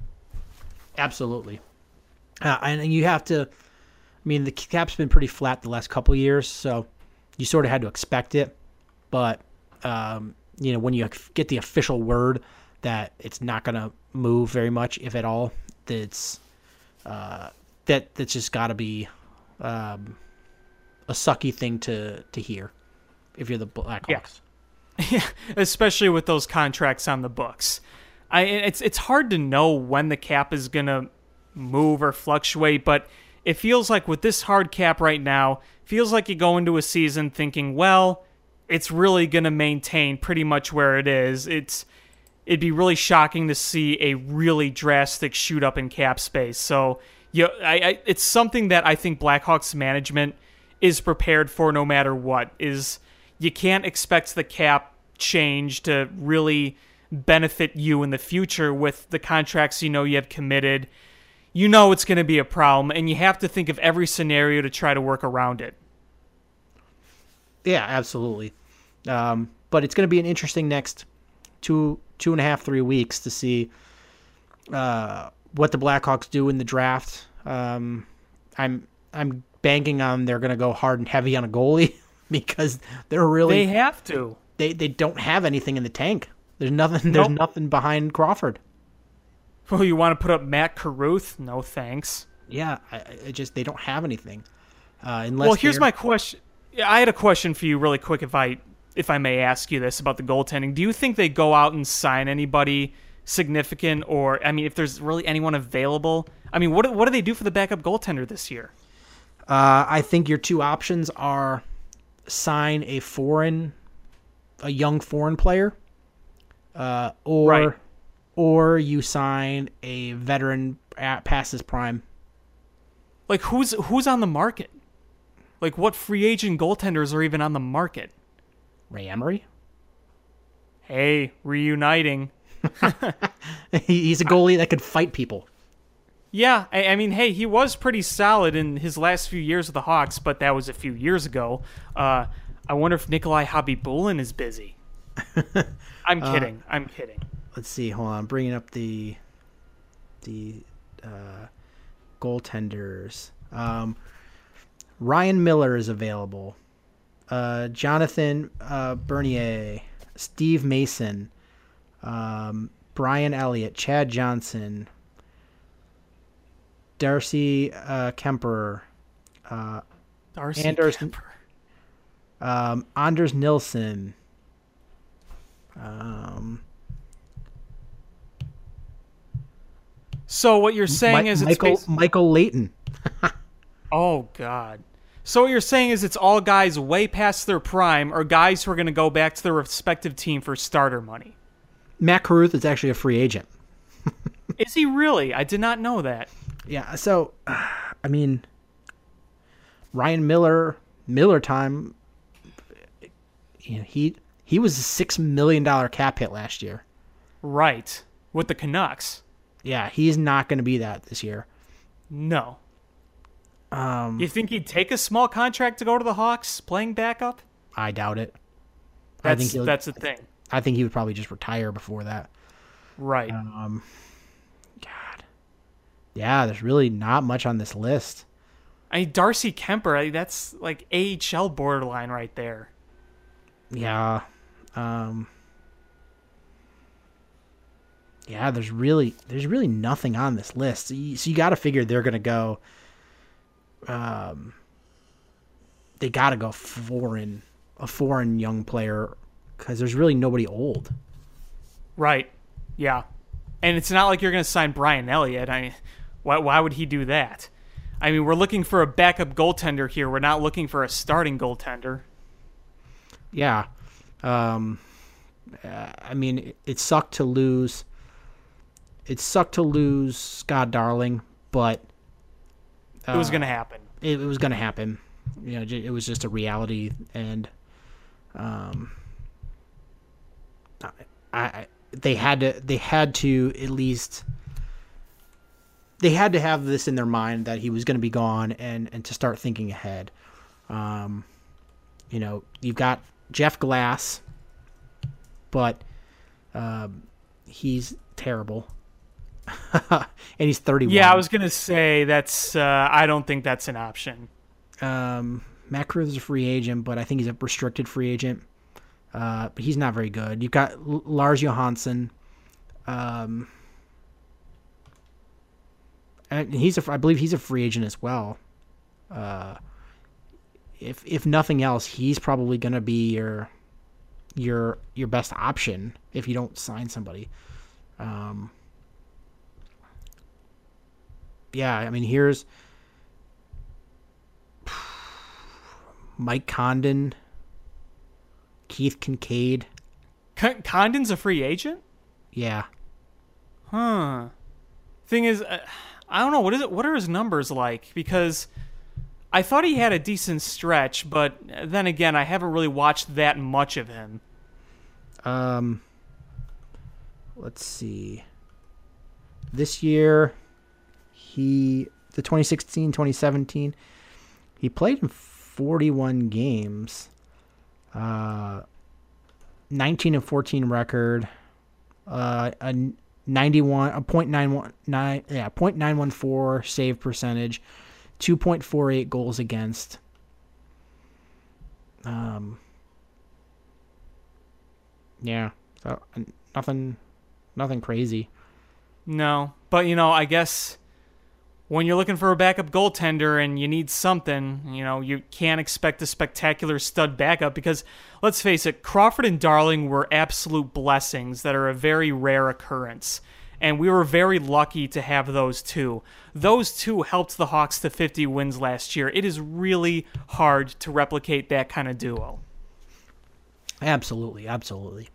Absolutely. Uh, and you have to, I mean, the cap's been pretty flat the last couple of years, so you sort of had to expect it, but um, you know, when you get the official word that it's not going to move very much, if at all, that's uh, that that's just got to be um, a sucky thing to to hear if you're the Blackhawks. Yeah, especially with those contracts on the books. I it's it's hard to know when the cap is going to move or fluctuate, but it feels like with this hard cap right now, feels like you go into a season thinking, well, it's really going to maintain pretty much where it is. It's it'd be really shocking to see a really drastic shoot up in cap space. So, you know, I, I it's something that I think Blackhawks management is prepared for no matter what. Is you can't expect the cap change to really benefit you in the future with the contracts you know you have committed. You know it's going to be a problem, and you have to think of every scenario to try to work around it. Yeah, absolutely. Um, but it's going to be an interesting next two, two and a half, three weeks to see uh, what the Blackhawks do in the draft. Um, I'm I'm banking on they're going to go hard and heavy on a goalie because they're really they have to. They they don't have anything in the tank. There's nothing. There's Nope. nothing behind Crawford. Oh, you want to put up Matt Carruth? No, thanks. Yeah, I, I just they don't have anything. Uh, unless Well, here's they're- my question. Yeah, I had a question for you really quick, if I if I may ask you this about the goaltending. Do you think they go out and sign anybody significant, or, I mean, if there's really anyone available? I mean, what do- what do they do for the backup goaltender this year? Uh, I think your two options are sign a foreign, a young foreign player, uh, or Right. or you sign a veteran at past his prime. Like, who's who's on the market? Like, what free agent goaltenders are even on the market? Ray Emery. Hey, reuniting. He- He's a goalie that could fight people. Yeah, I, I mean, hey, he was pretty solid in his last few years with the Hawks, but that was a few years ago. Uh, I wonder if Nikolai Habibulin is busy. I'm kidding. I'm kidding. Let's see. Hold on. I'm bringing up the the uh, goaltenders. Um, Ryan Miller is available. Uh, Jonathan uh, Bernier, Steve Mason, um, Brian Elliott, Chad Johnson, Darcy uh, Kemper, uh, Darcy Anders- Kemper. um, Anders Nilsson. Um, So what you're saying Mi- is it's Michael basi- Michael Layton. Oh, God. So what you're saying is it's all guys way past their prime or guys who are going to go back to their respective team for starter money. Matt Carruth is actually a free agent. Is he really? I did not know that. Yeah, so, uh, I mean, Ryan Miller, Miller time, you know, he he was a six million dollars cap hit last year. Right. With the Canucks. Yeah, he's not going to be that this year. No. Um, You think he'd take a small contract to go to the Hawks playing backup? I doubt it. That's, I think he'll, that's the thing. I think he would probably just retire before that. Right. Um, God. Yeah, there's really not much on this list. I mean, Darcy Kemper, I- that's like A H L borderline right there. Yeah. Um, yeah, there's really there's really nothing on this list. So you, so you got to figure they're going to go um they got to go foreign, a foreign young player, cuz there's really nobody old. Right. Yeah. And it's not like you're going to sign Brian Elliott. I mean, why why would he do that? I mean, we're looking for a backup goaltender here. We're not looking for a starting goaltender. Yeah. Um, uh, I mean, it, it sucked to lose. It sucked to lose Scott Darling, but uh, It was going to happen. It, it was going to happen. You know, j- it was just a reality, and um, I, I they had to they had to at least they had to have this in their mind that he was going to be gone, and and to start thinking ahead. Um, you know, you've got Jeff Glass, but um, he's terrible. And he's thirty-one. Yeah, I was going to say that's uh, I don't think that's an option. Um, Matt Cruz is a free agent, but I think he's a restricted free agent. Uh, but he's not very good. You've got L- Lars Johansson. Um, and he's a, I believe he's a free agent as well. Uh, if if nothing else, he's probably going to be your your your best option if you don't sign somebody. Um, yeah, I mean, here's Mike Condon, Keith Kincaid. Con- Condon's a free agent? Yeah. Huh. Thing is, uh, I don't know. What is it? What are his numbers like? Because I thought he had a decent stretch, but then again, I haven't really watched that much of him. Um, let's see. This year, he, the twenty sixteen twenty seventeen, he played in forty-one games. Uh, nineteen and fourteen record. Uh, a ninety-one, a point nine one nine, yeah, point nine one four save percentage, two point four eight goals against. Um. Yeah, so nothing, nothing crazy. No, but you know, I guess when you're looking for a backup goaltender and you need something, you know, you can't expect a spectacular stud backup because, let's face it, Crawford and Darling were absolute blessings that are a very rare occurrence. And we were very lucky to have those two. Those two helped the Hawks to fifty wins last year. It is really hard to replicate that kind of duo. Absolutely, absolutely.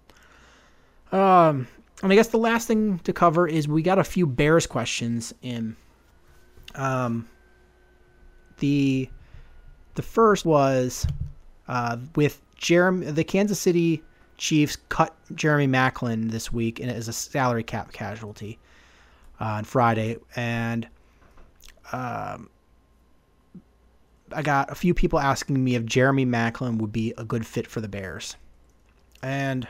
Um, and I guess the last thing to cover is we got a few Bears questions in. Um, the the first was uh, with Jeremy, the Kansas City Chiefs cut Jeremy Maclin this week and as a salary cap casualty uh, on Friday, and um, I got a few people asking me if Jeremy Maclin would be a good fit for the Bears, and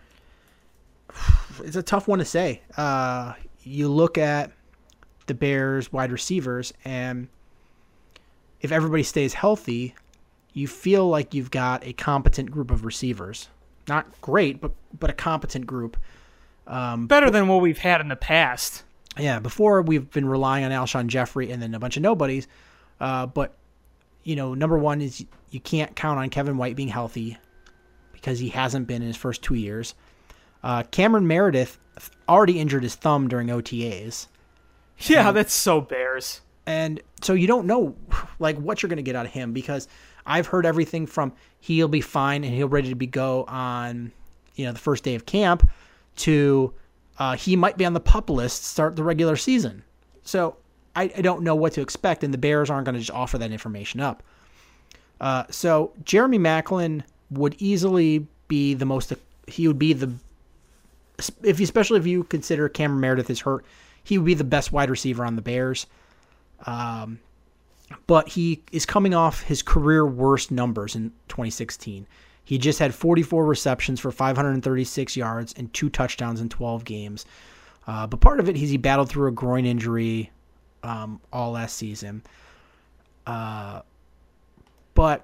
it's a tough one to say. Uh, you look at the Bears wide receivers, and if everybody stays healthy, you feel like you've got a competent group of receivers. Not great, but but a competent group. Um, Better than what we've had in the past. Yeah, before we've been relying on Alshon Jeffrey and then a bunch of nobodies. Uh, but, you know, number one is you can't count on Kevin White being healthy because he hasn't been in his first two years. Uh, Cameron Meredith already injured his thumb during O T As. Yeah, that's so Bears. And so you don't know like what you're going to get out of him because I've heard everything from he'll be fine and he'll ready to be go on, you know, the first day of camp to uh, he might be on the PUP list start the regular season. So I, I don't know what to expect, and the Bears aren't going to just offer that information up. Uh, so Jeremy Maclin would easily be the most. He would be the, if especially if you consider Cameron Meredith is hurt, he would be the best wide receiver on the Bears. Um, but he is coming off his career worst numbers in twenty sixteen. He just had forty-four receptions for five hundred thirty-six yards and two touchdowns in twelve games. Uh, but part of it is he battled through a groin injury um, all last season. Uh, but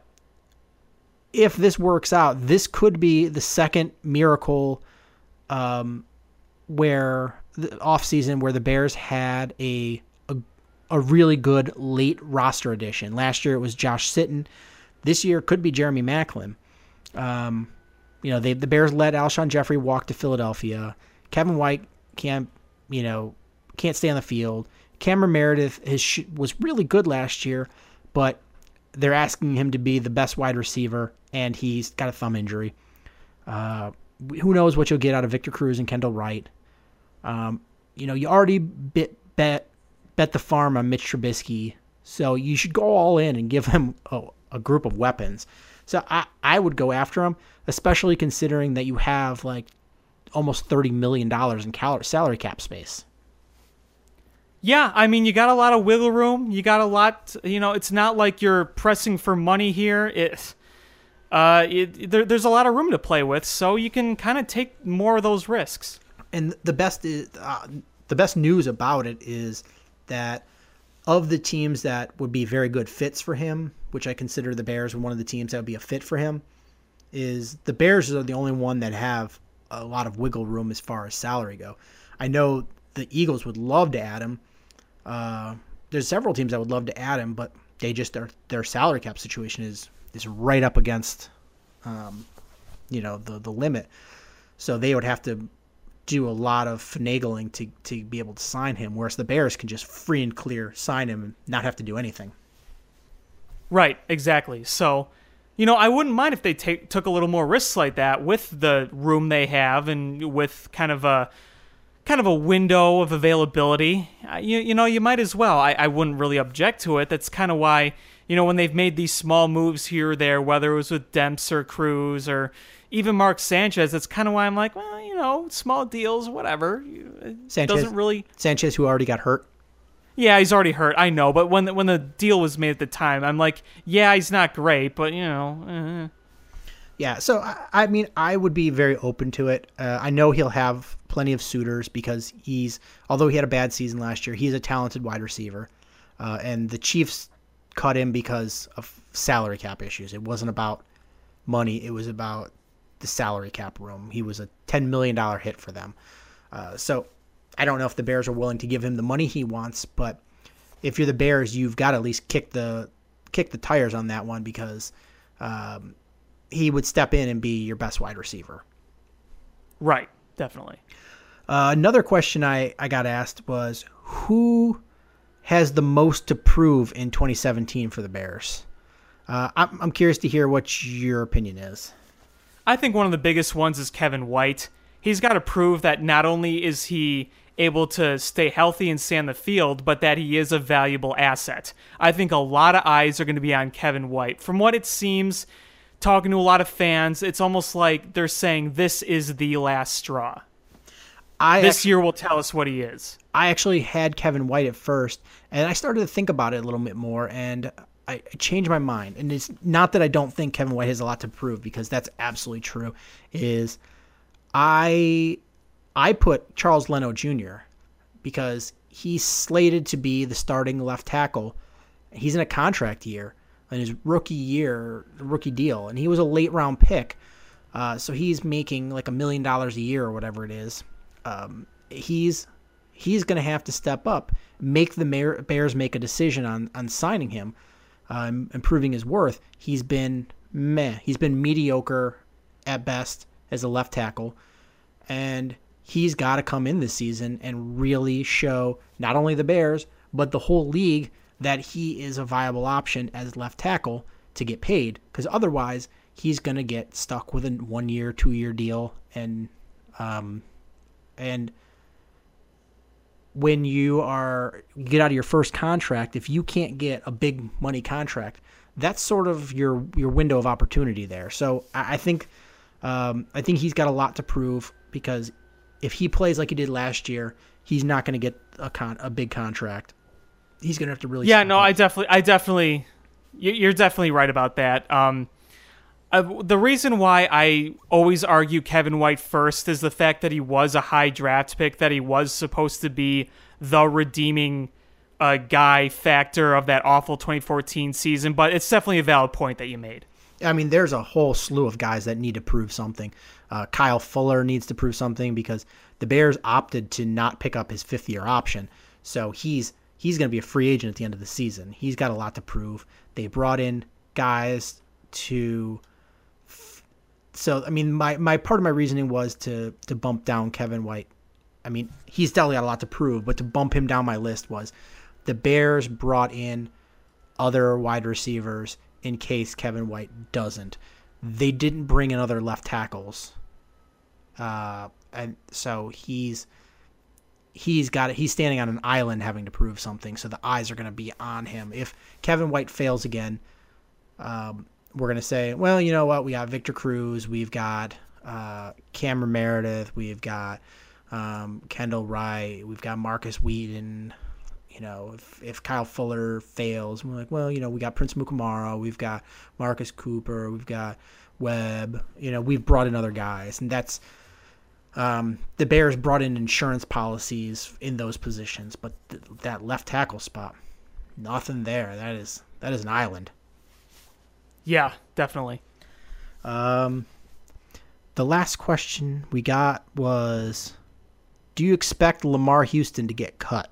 if this works out, this could be the second miracle um, where the offseason where the Bears had a, a a really good late roster addition. Last year it was Josh Sitton. This year it could be Jeremy Maclin. Um, you know, they, the Bears let Alshon Jeffrey walk to Philadelphia. Kevin White can't, you know, can't stay on the field. Cameron Meredith his sh- was really good last year, but they're asking him to be the best wide receiver, and he's got a thumb injury. Uh, who knows what you'll get out of Victor Cruz and Kendall Wright. Um, you know, you already bit, bet bet the farm on Mitch Trubisky, so you should go all in and give him a, a group of weapons. So I, I would go after him, especially considering that you have like almost thirty million dollars in cal- salary cap space. Yeah, I mean, you got a lot of wiggle room. You got a lot, you know, it's not like you're pressing for money here. It, uh, it, there, there's a lot of room to play with, so you can kind of take more of those risks. And the best is, uh, the best news about it is that of the teams that would be very good fits for him, which I consider the Bears one of the teams that would be a fit for him, is the Bears are the only one that have a lot of wiggle room as far as salary go. I know the Eagles would love to add him. Uh, there's several teams that would love to add him, but they just their their salary cap situation is is right up against, um, you know, the the limit. So they would have to do a lot of finagling to to be able to sign him, whereas the Bears can just free and clear sign him and not have to do anything. Right, exactly. So, you know, I wouldn't mind if they take took a little more risks like that with the room they have and with kind of a kind of a window of availability. Uh, you you know, you might as well. I, I wouldn't really object to it. That's kind of why, you know, when they've made these small moves here or there, whether it was with Demps or Cruz or even Mark Sanchez, that's kind of why I'm like, well, you know, small deals, whatever. It Sanchez doesn't really. Sanchez, who already got hurt. Yeah, he's already hurt. I know, but when the, when the deal was made at the time, I'm like, yeah, he's not great, but you know. Eh. Yeah, so I, I mean, I would be very open to it. Uh, I know he'll have plenty of suitors because he's, although he had a bad season last year, he's a talented wide receiver, uh, and the Chiefs cut him because of salary cap issues. It wasn't about money; it was about the salary cap room. He was a ten million dollars hit for them. Uh, so I don't know if the Bears are willing to give him the money he wants, but if you're the Bears, you've got to at least kick the kick the tires on that one because um, he would step in and be your best wide receiver. Right, definitely. Uh, another question I, I got asked was, who has the most to prove in twenty seventeen for the Bears? Uh, I'm, I'm curious to hear what your opinion is. I think one of the biggest ones is Kevin White. He's got to prove that not only is he able to stay healthy and stay on the field, but that he is a valuable asset. I think a lot of eyes are going to be on Kevin White. From what it seems, talking to a lot of fans, it's almost like they're saying this is the last straw. I this actually, year will tell us what he is. I actually had Kevin White at first, and I started to think about it a little bit more, and I changed my mind. And it's not that I don't think Kevin White has a lot to prove, because that's absolutely true. Is I I put Charles Leno Junior because he's slated to be the starting left tackle. He's in a contract year, in his rookie year, rookie deal, and he was a late round pick. Uh, so he's making like a million dollars a year or whatever it is. Um, he's he's going to have to step up, make the Bears make a decision on on signing him, uh, improving his worth. He's been meh. He's been mediocre at best as a left tackle, and he's got to come in this season and really show not only the Bears but the whole league that he is a viable option as left tackle to get paid, because otherwise he's going to get stuck with a one-year, two-year deal, and um, and when you are you get out of your first contract, if you can't get a big money contract, that's sort of your your window of opportunity there. So I, I think um, I think he's got a lot to prove, because if he plays like he did last year, he's not going to get a con a big contract. He's going to have to really. Yeah, no, up. I definitely, I definitely, you're definitely right about that. Um, uh, the reason why I always argue Kevin White first is the fact that he was a high draft pick, that he was supposed to be the redeeming uh, guy factor of that awful twenty fourteen season. But it's definitely a valid point that you made. I mean, there's a whole slew of guys that need to prove something. Uh, Kyle Fuller needs to prove something because the Bears opted to not pick up his fifth year option, so he's. He's going to be a free agent at the end of the season. He's got a lot to prove. They brought in guys to... So, I mean, my, my part of my reasoning was to, to bump down Kevin White. I mean, he's definitely got a lot to prove, but to bump him down my list was the Bears brought in other wide receivers in case Kevin White doesn't. They didn't bring in other left tackles. Uh, and so he's... He's got it. He's standing on an island having to prove something, so the eyes are going to be on him. If Kevin White fails again, um, we're going to say, well, you know what? We got Victor Cruz. We've got uh, Cameron Meredith. We've got um, Kendall Wright. We've got Marcus Whedon. You know, if, if Kyle Fuller fails, we're like, well, you know, we got Prince Mukamara. We've got Marcus Cooper. We've got Webb. You know, we've brought in other guys, and that's Um, the Bears brought in insurance policies in those positions, but th- that left tackle spot, nothing there. That is that is an island. Yeah, definitely. Um, the last question we got was, do you expect Lamar Houston to get cut?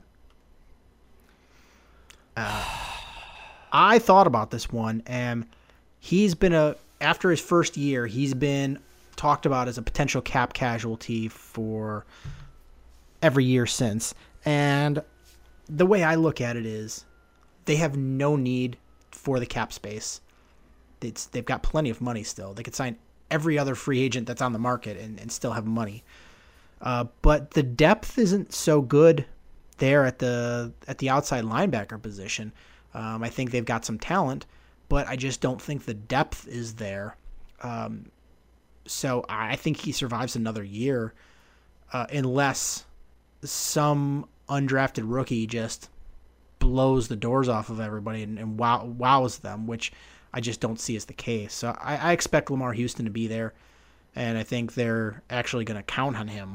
Uh, I thought about this one, and he's been a after his first year, he's been talked about as a potential cap casualty for every year since. And the way I look at it is they have no need for the cap space. It's, they've got plenty of money still. They could sign every other free agent that's on the market and, and still have money. Uh, but the depth isn't so good there at the at the outside linebacker position. Um, I think they've got some talent, but I just don't think the depth is there. Um, So I think he survives another year uh, unless some undrafted rookie just blows the doors off of everybody and, and wow, wows them, which I just don't see as the case. So I, I expect Lamar Houston to be there, and I think they're actually going to count on him.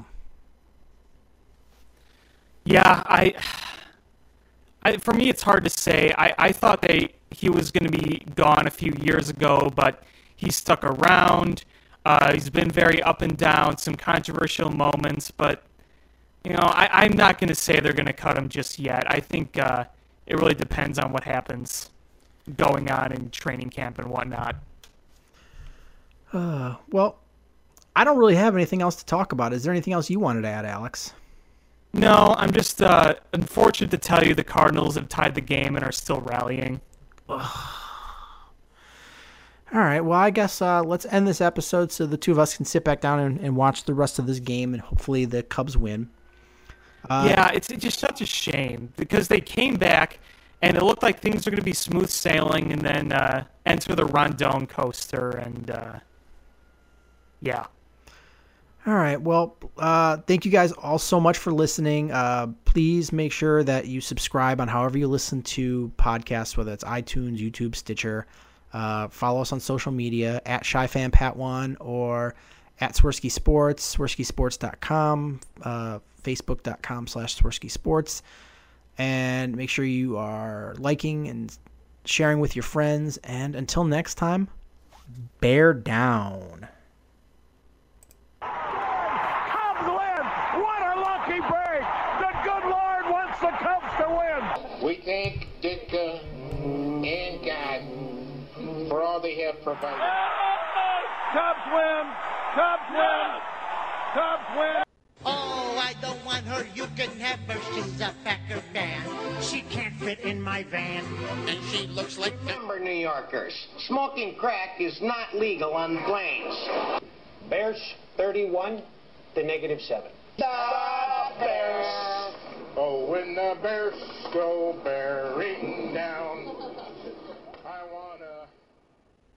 Yeah, I, I for me it's hard to say. I, I thought they he was going to be gone a few years ago, but he stuck around. Uh, he's been very up and down, some controversial moments, but, you know, I, I'm not going to say they're going to cut him just yet. I think uh, it really depends on what happens going on in training camp and whatnot. Uh, well, I don't really have anything else to talk about. Is there anything else you wanted to add, Alex? No, I'm just uh, unfortunate to tell you the Cardinals have tied the game and are still rallying. Ugh. All right, well, I guess uh, let's end this episode so the two of us can sit back down and, and watch the rest of this game, and hopefully the Cubs win. Uh, yeah, it's just such a shame because they came back, and it looked like things were going to be smooth sailing, and then uh, enter the Rondon coaster, and uh, yeah. All right, well, uh, thank you guys all so much for listening. Uh, please make sure that you subscribe on however you listen to podcasts, whether it's iTunes, YouTube, Stitcher. Uh, follow us on social media at ShyFanPat one or at Swirsky Sports, Swirsky Sports dot com, uh, Facebook dot com slash Swirsky Sports. And make sure you are liking and sharing with your friends. And until next time, bear down. Cubs win! What a lucky break! The good Lord wants the Cubs to win! We thank Ditka and God for all they have provided. Cubs win! Cubs win! Cubs win! Oh, I don't want her. You can have her. She's a Packer fan. She can't fit in my van. And she looks like number New Yorkers. Smoking crack is not legal on planes. Bears thirty-one to negative seven. The Bears. Oh. uh, Bears